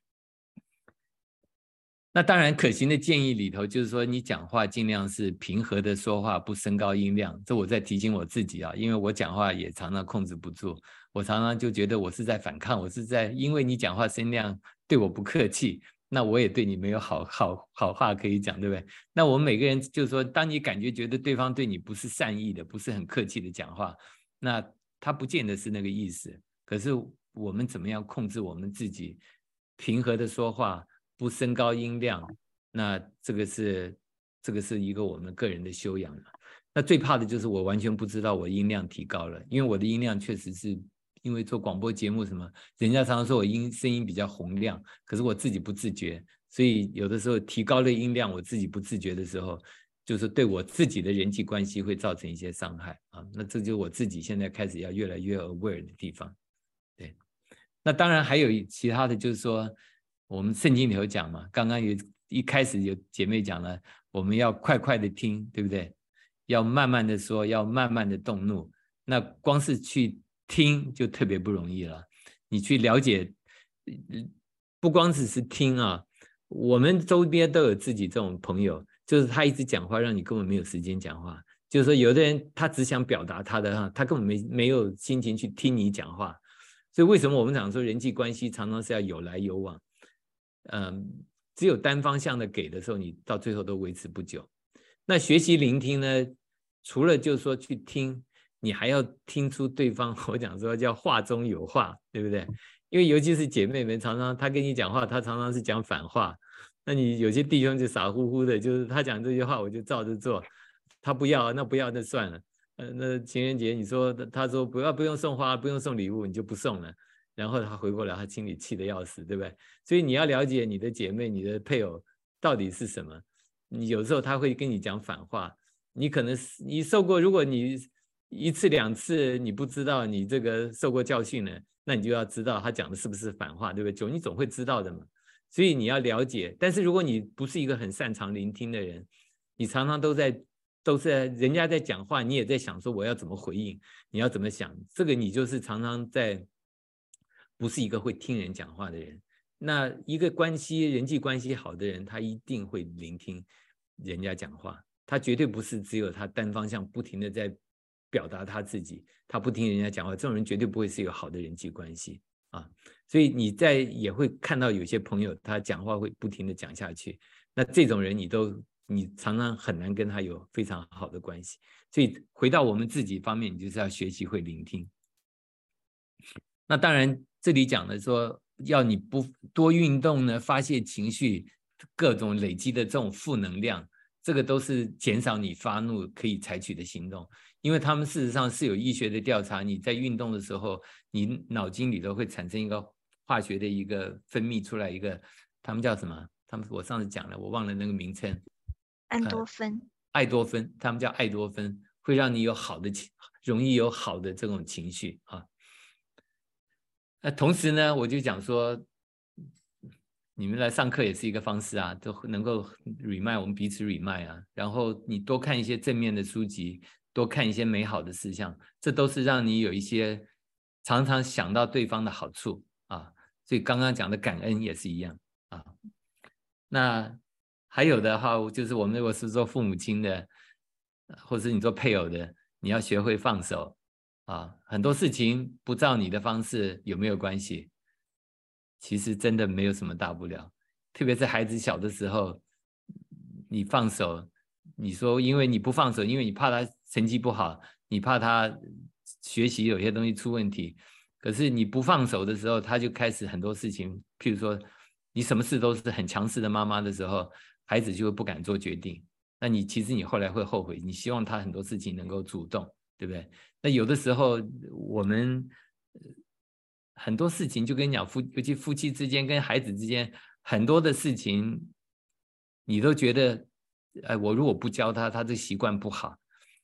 那当然可行的建议里头就是说你讲话尽量是平和的说话，不升高音量，这我在提醒我自己啊，因为我讲话也常常控制不住，我常常就觉得我是在反抗，我是在因为你讲话声量对我不客气，那我也对你没有好话可以讲，对不对？那我们每个人就是说，当你觉得对方对你不是善意的，不是很客气的讲话，那他不见得是那个意思。可是我们怎么样控制我们自己，平和的说话，不升高音量？那这个是一个我们个人的修养。那最怕的就是我完全不知道我音量提高了，因为我的音量确实是。因为做广播节目什么，人家常常说我声音比较洪亮，可是我自己不自觉，所以有的时候提高了音量，我自己不自觉的时候，就是对我自己的人际关系会造成一些伤害啊。那这就是我自己现在开始要越来越 aware 的地方。对，那当然还有其他的，就是说我们圣经里头讲嘛，刚刚一开始有姐妹讲了，我们要快快的听，对不对？要慢慢的说，要慢慢的动怒。那光是去听就特别不容易了，你去了解，不光只是听啊，我们周边都有自己这种朋友，就是他一直讲话，让你根本没有时间讲话。就是说，有的人他只想表达他的，他根本没有心情去听你讲话。所以为什么我们讲说人际关系常常是要有来有往？只有单方向的给的时候，你到最后都维持不久。那学习聆听呢，除了就是说去听。你还要听出对方，我讲说叫话中有话，对不对？因为尤其是姐妹们，常常她跟你讲话，她常常是讲反话。那你有些弟兄就傻乎乎的，就是他讲这句话我就照着做，他不要那不要那算了。那情人节你说他说不用送花，不用送礼物，你就不送了。然后他回过来，他心里气得要死，对不对？所以你要了解你的姐妹、你的配偶到底是什么。你有时候他会跟你讲反话，你可能你受过，如果你1次2次你不知道你这个受过教训呢，那你就要知道他讲的是不是反话，对不对？你总会知道的嘛。所以你要了解，但是如果你不是一个很擅长聆听的人，你常常都是人家在讲话，你也在想说我要怎么回应，你要怎么想，这个你就是常常在不是一个会听人讲话的人。那一个人际关系好的人，他一定会聆听人家讲话，他绝对不是只有他单方向不停的在表达他自己，他不听人家讲话，这种人绝对不会是有好的人际关系啊。所以你也会看到有些朋友他讲话会不停的讲下去，那这种人你常常很难跟他有非常好的关系。所以回到我们自己方面，你就是要学习会聆听。那当然这里讲的说要你不多运动呢，发泄情绪，各种累积的这种负能量，这个都是减少你发怒可以采取的行动。因为他们事实上是有医学的调查，你在运动的时候，你脑筋里头会产生一个化学的一个分泌出来一个，他们叫什么？我上次讲了，我忘了那个名称。 安多芬。 爱多芬，他们叫爱多芬，会让你容易有好的这种情绪啊。那同时呢，我就讲说，你们来上课也是一个方式啊，都能够 remind 我们彼此 remind 啊。然后你多看一些正面的书籍，多看一些美好的事项，这都是让你有一些常常想到对方的好处啊。所以刚刚讲的感恩也是一样啊。那还有的话，就是我们如果是做父母亲的，或者是你做配偶的，你要学会放手啊。很多事情不照你的方式有没有关系？其实真的没有什么大不了。特别是孩子小的时候，你放手，你说因为你不放手，因为你怕他成绩不好，你怕他学习有些东西出问题，可是你不放手的时候，他就开始很多事情，譬如说你什么事都是很强势的妈妈的时候，孩子就会不敢做决定。那其实你后来会后悔，你希望他很多事情能够主动，对不对？那有的时候我们很多事情就跟你讲，尤其夫妻之间跟孩子之间很多的事情，你都觉得我如果不教他，他这习惯不好。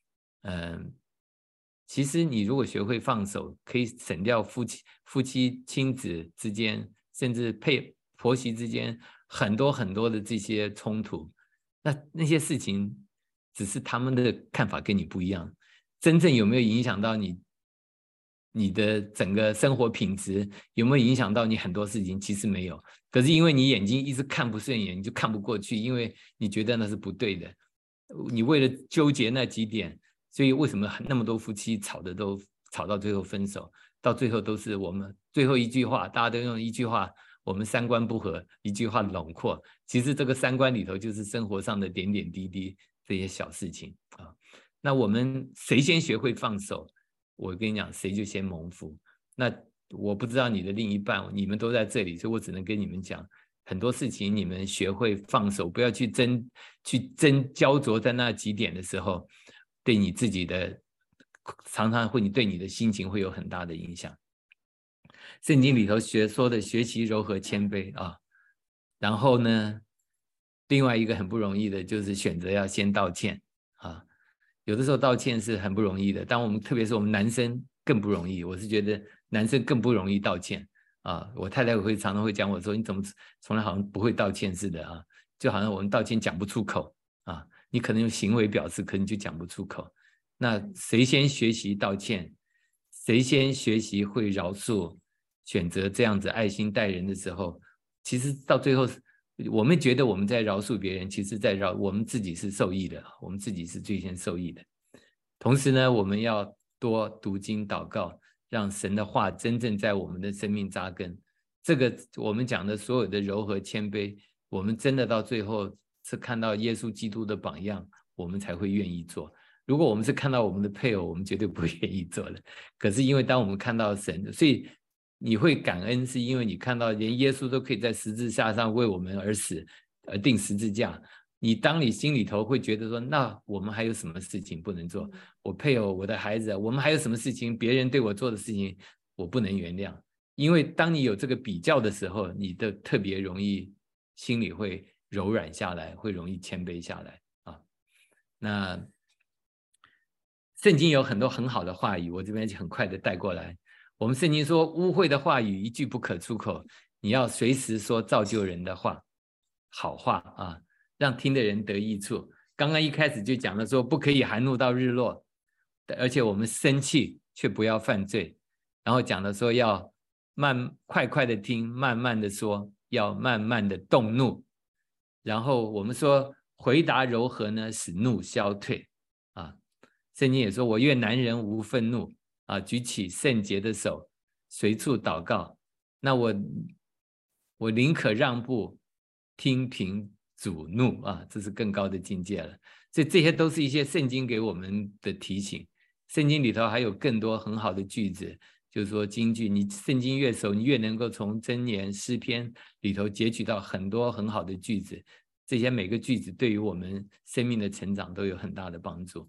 其实你如果学会放手，可以省掉夫妻亲子之间，甚至婆媳之间很多很多的这些冲突。那些事情只是他们的看法跟你不一样，真正有没有影响到你的整个生活品质，有没有影响到你很多事情？其实没有。可是因为你眼睛一直看不顺眼，你就看不过去，因为你觉得那是不对的。你为了纠结那几点，所以为什么那么多夫妻吵到最后分手，到最后都是我们最后一句话，大家都用一句话，我们三观不合，一句话笼括。其实这个三观里头就是生活上的点点滴滴这些小事情啊。那我们谁先学会放手，我跟你讲，谁就先蒙福。那我不知道你的另一半，你们都在这里，所以我只能跟你们讲，很多事情你们学会放手，不要去焦灼在那几点的时候，对你自己的常常会对你的心情会有很大的影响。圣经里头说的学习柔和谦卑啊，然后呢，另外一个很不容易的就是选择要先道歉啊。有的时候道歉是很不容易的，特别是我们男生更不容易。我是觉得男生更不容易道歉啊。我太太常常会讲我说，你怎么从来好像不会道歉似的啊？就好像我们道歉讲不出口啊，你可能用行为表示，可能就讲不出口。那谁先学习道歉，谁先学习会饶恕，选择这样子爱心待人的时候，其实到最后我们觉得我们在饶恕别人，其实我们自己是受益的，我们自己是最先受益的。同时呢，我们要多读经祷告，让神的话真正在我们的生命扎根。这个我们讲的所有的柔和谦卑，我们真的到最后是看到耶稣基督的榜样，我们才会愿意做。如果我们是看到我们的配偶，我们绝对不会愿意做的。可是因为当我们看到神，所以你会感恩，是因为你看到连耶稣都可以在十字架上为我们而死，而钉十字架。当你心里头会觉得说，那我们还有什么事情不能做？我配偶、我的孩子，我们还有什么事情别人对我做的事情我不能原谅？因为当你有这个比较的时候，你的特别容易心里会柔软下来，会容易谦卑下来啊。那圣经有很多很好的话语，我这边就很快的带过来。我们圣经说，污秽的话语一句不可出口，你要随时说造就人的话，好话啊，让听的人得益处。刚刚一开始就讲了说，不可以含怒到日落，而且我们生气却不要犯罪。然后讲了说要快快的听，慢慢的说，要慢慢的动怒。然后我们说回答柔和呢，使怒消退啊。圣经也说，我愿男人无愤怒啊，举起圣洁的手，随处祷告。那我宁可让步，听凭主怒啊，这是更高的境界了。所以这些都是一些圣经给我们的提醒。圣经里头还有更多很好的句子，就是说金句，你圣经越熟，你越能够从箴言、诗篇里头截取到很多很好的句子。这些每个句子对于我们生命的成长都有很大的帮助。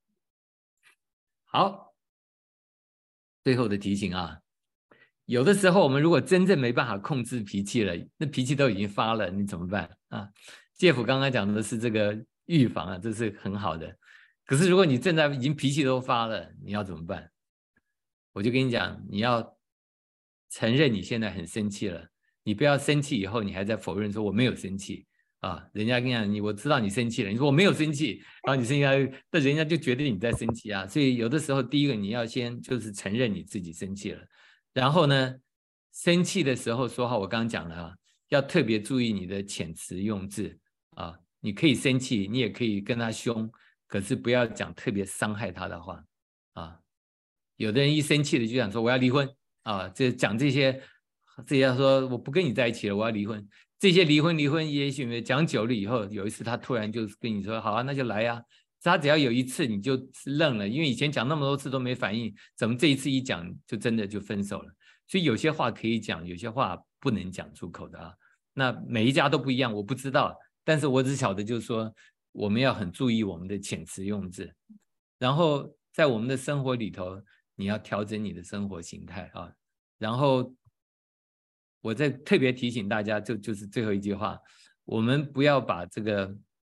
好，最后的提醒啊，有的时候我们如果真正没办法控制脾气了，那脾气都已经发了，你怎么办啊？介甫刚刚讲的是这个预防啊，这是很好的。可是如果你正在已经脾气都发了，你要怎么办？我就跟你讲，你要承认你现在很生气了，你不要生气以后你还在否认说我没有生气啊。人家跟你讲，我知道你生气了，你说我没有生气，然后你生气，那人家就觉得你在生气啊。所以有的时候第一个你要先就是承认你自己生气了，然后呢，生气的时候说话，我刚刚讲了啊，要特别注意你的遣词用字啊。你可以生气，你也可以跟他凶，可是不要讲特别伤害他的话啊。有的人一生气了就想说我要离婚啊，讲这些说我不跟你在一起了，我要离婚。这些离婚也许讲久了以后，有一次他突然就跟你说好啊，那就来啊。他只要有一次你就愣了，因为以前讲那么多次都没反应，怎么这一次一讲就真的就分手了？所以有些话可以讲，有些话不能讲出口的啊。那每一家都不一样，我不知道，但是我只晓得就是说我们要很注意我们的遣词用字，然后在我们的生活里头你要调整你的生活形态啊。然后我再特别提醒大家，就是最后一句话，我们不要把这个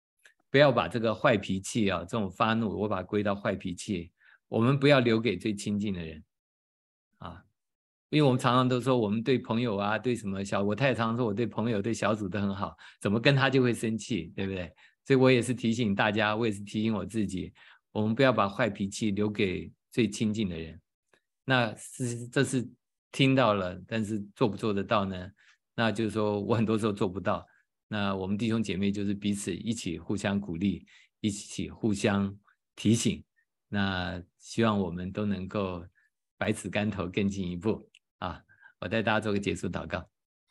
不要把这个坏脾气啊，这种发怒，我把它归到坏脾气，我们不要留给最亲近的人啊。因为我们常常都说我们对朋友啊，对什么我太太常说我对朋友对小组都很好，怎么跟他就会生气，对不对？所以我也是提醒大家，我也是提醒我自己，我们不要把坏脾气留给最亲近的人。那这是听到了，但是做不做得到呢？那就是说我很多时候做不到，那我们弟兄姐妹就是彼此一起互相鼓励，一起互相提醒，那希望我们都能够百尺竿头更进一步啊！我带大家做个结束祷告。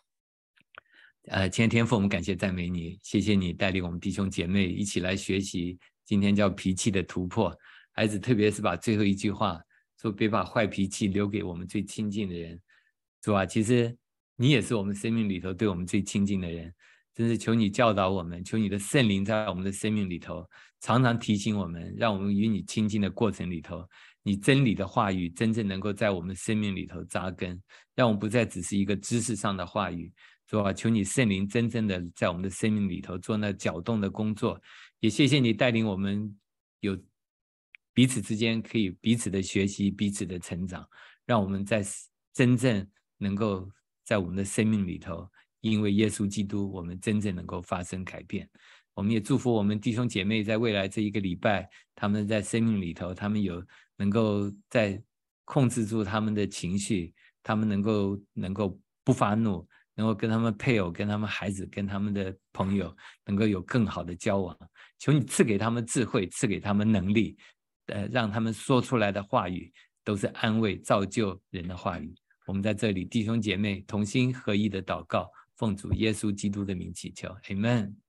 亲爱的天父，我们感谢赞美你，谢谢你带领我们弟兄姐妹一起来学习，今天叫脾气的突破。孩子特别是把最后一句话说，别把坏脾气留给我们最亲近的人。主啊，其实你也是我们生命里头对我们最亲近的人，真是求你教导我们，求你的圣灵在我们的生命里头常常提醒我们，让我们与你亲近的过程里头，你真理的话语真正能够在我们生命里头扎根，让我们不再只是一个知识上的话语。主啊，求你圣灵真正的在我们的生命里头做那搅动的工作，也谢谢你带领我们有彼此之间可以彼此的学习，彼此的成长，让我们在真正能够在我们的生命里头，因为耶稣基督，我们真正能够发生改变。我们也祝福我们弟兄姐妹在未来这一个礼拜，他们在生命里头，他们有能够在控制住他们的情绪，他们能够不发怒，能够跟他们配偶、跟他们孩子、跟他们的朋友能够有更好的交往。求你赐给他们智慧，赐给他们能力，让他们说出来的话语都是安慰、造就人的话语。我们在这里弟兄姐妹同心合一的祷告，奉主耶稣基督的名祈求 Amen。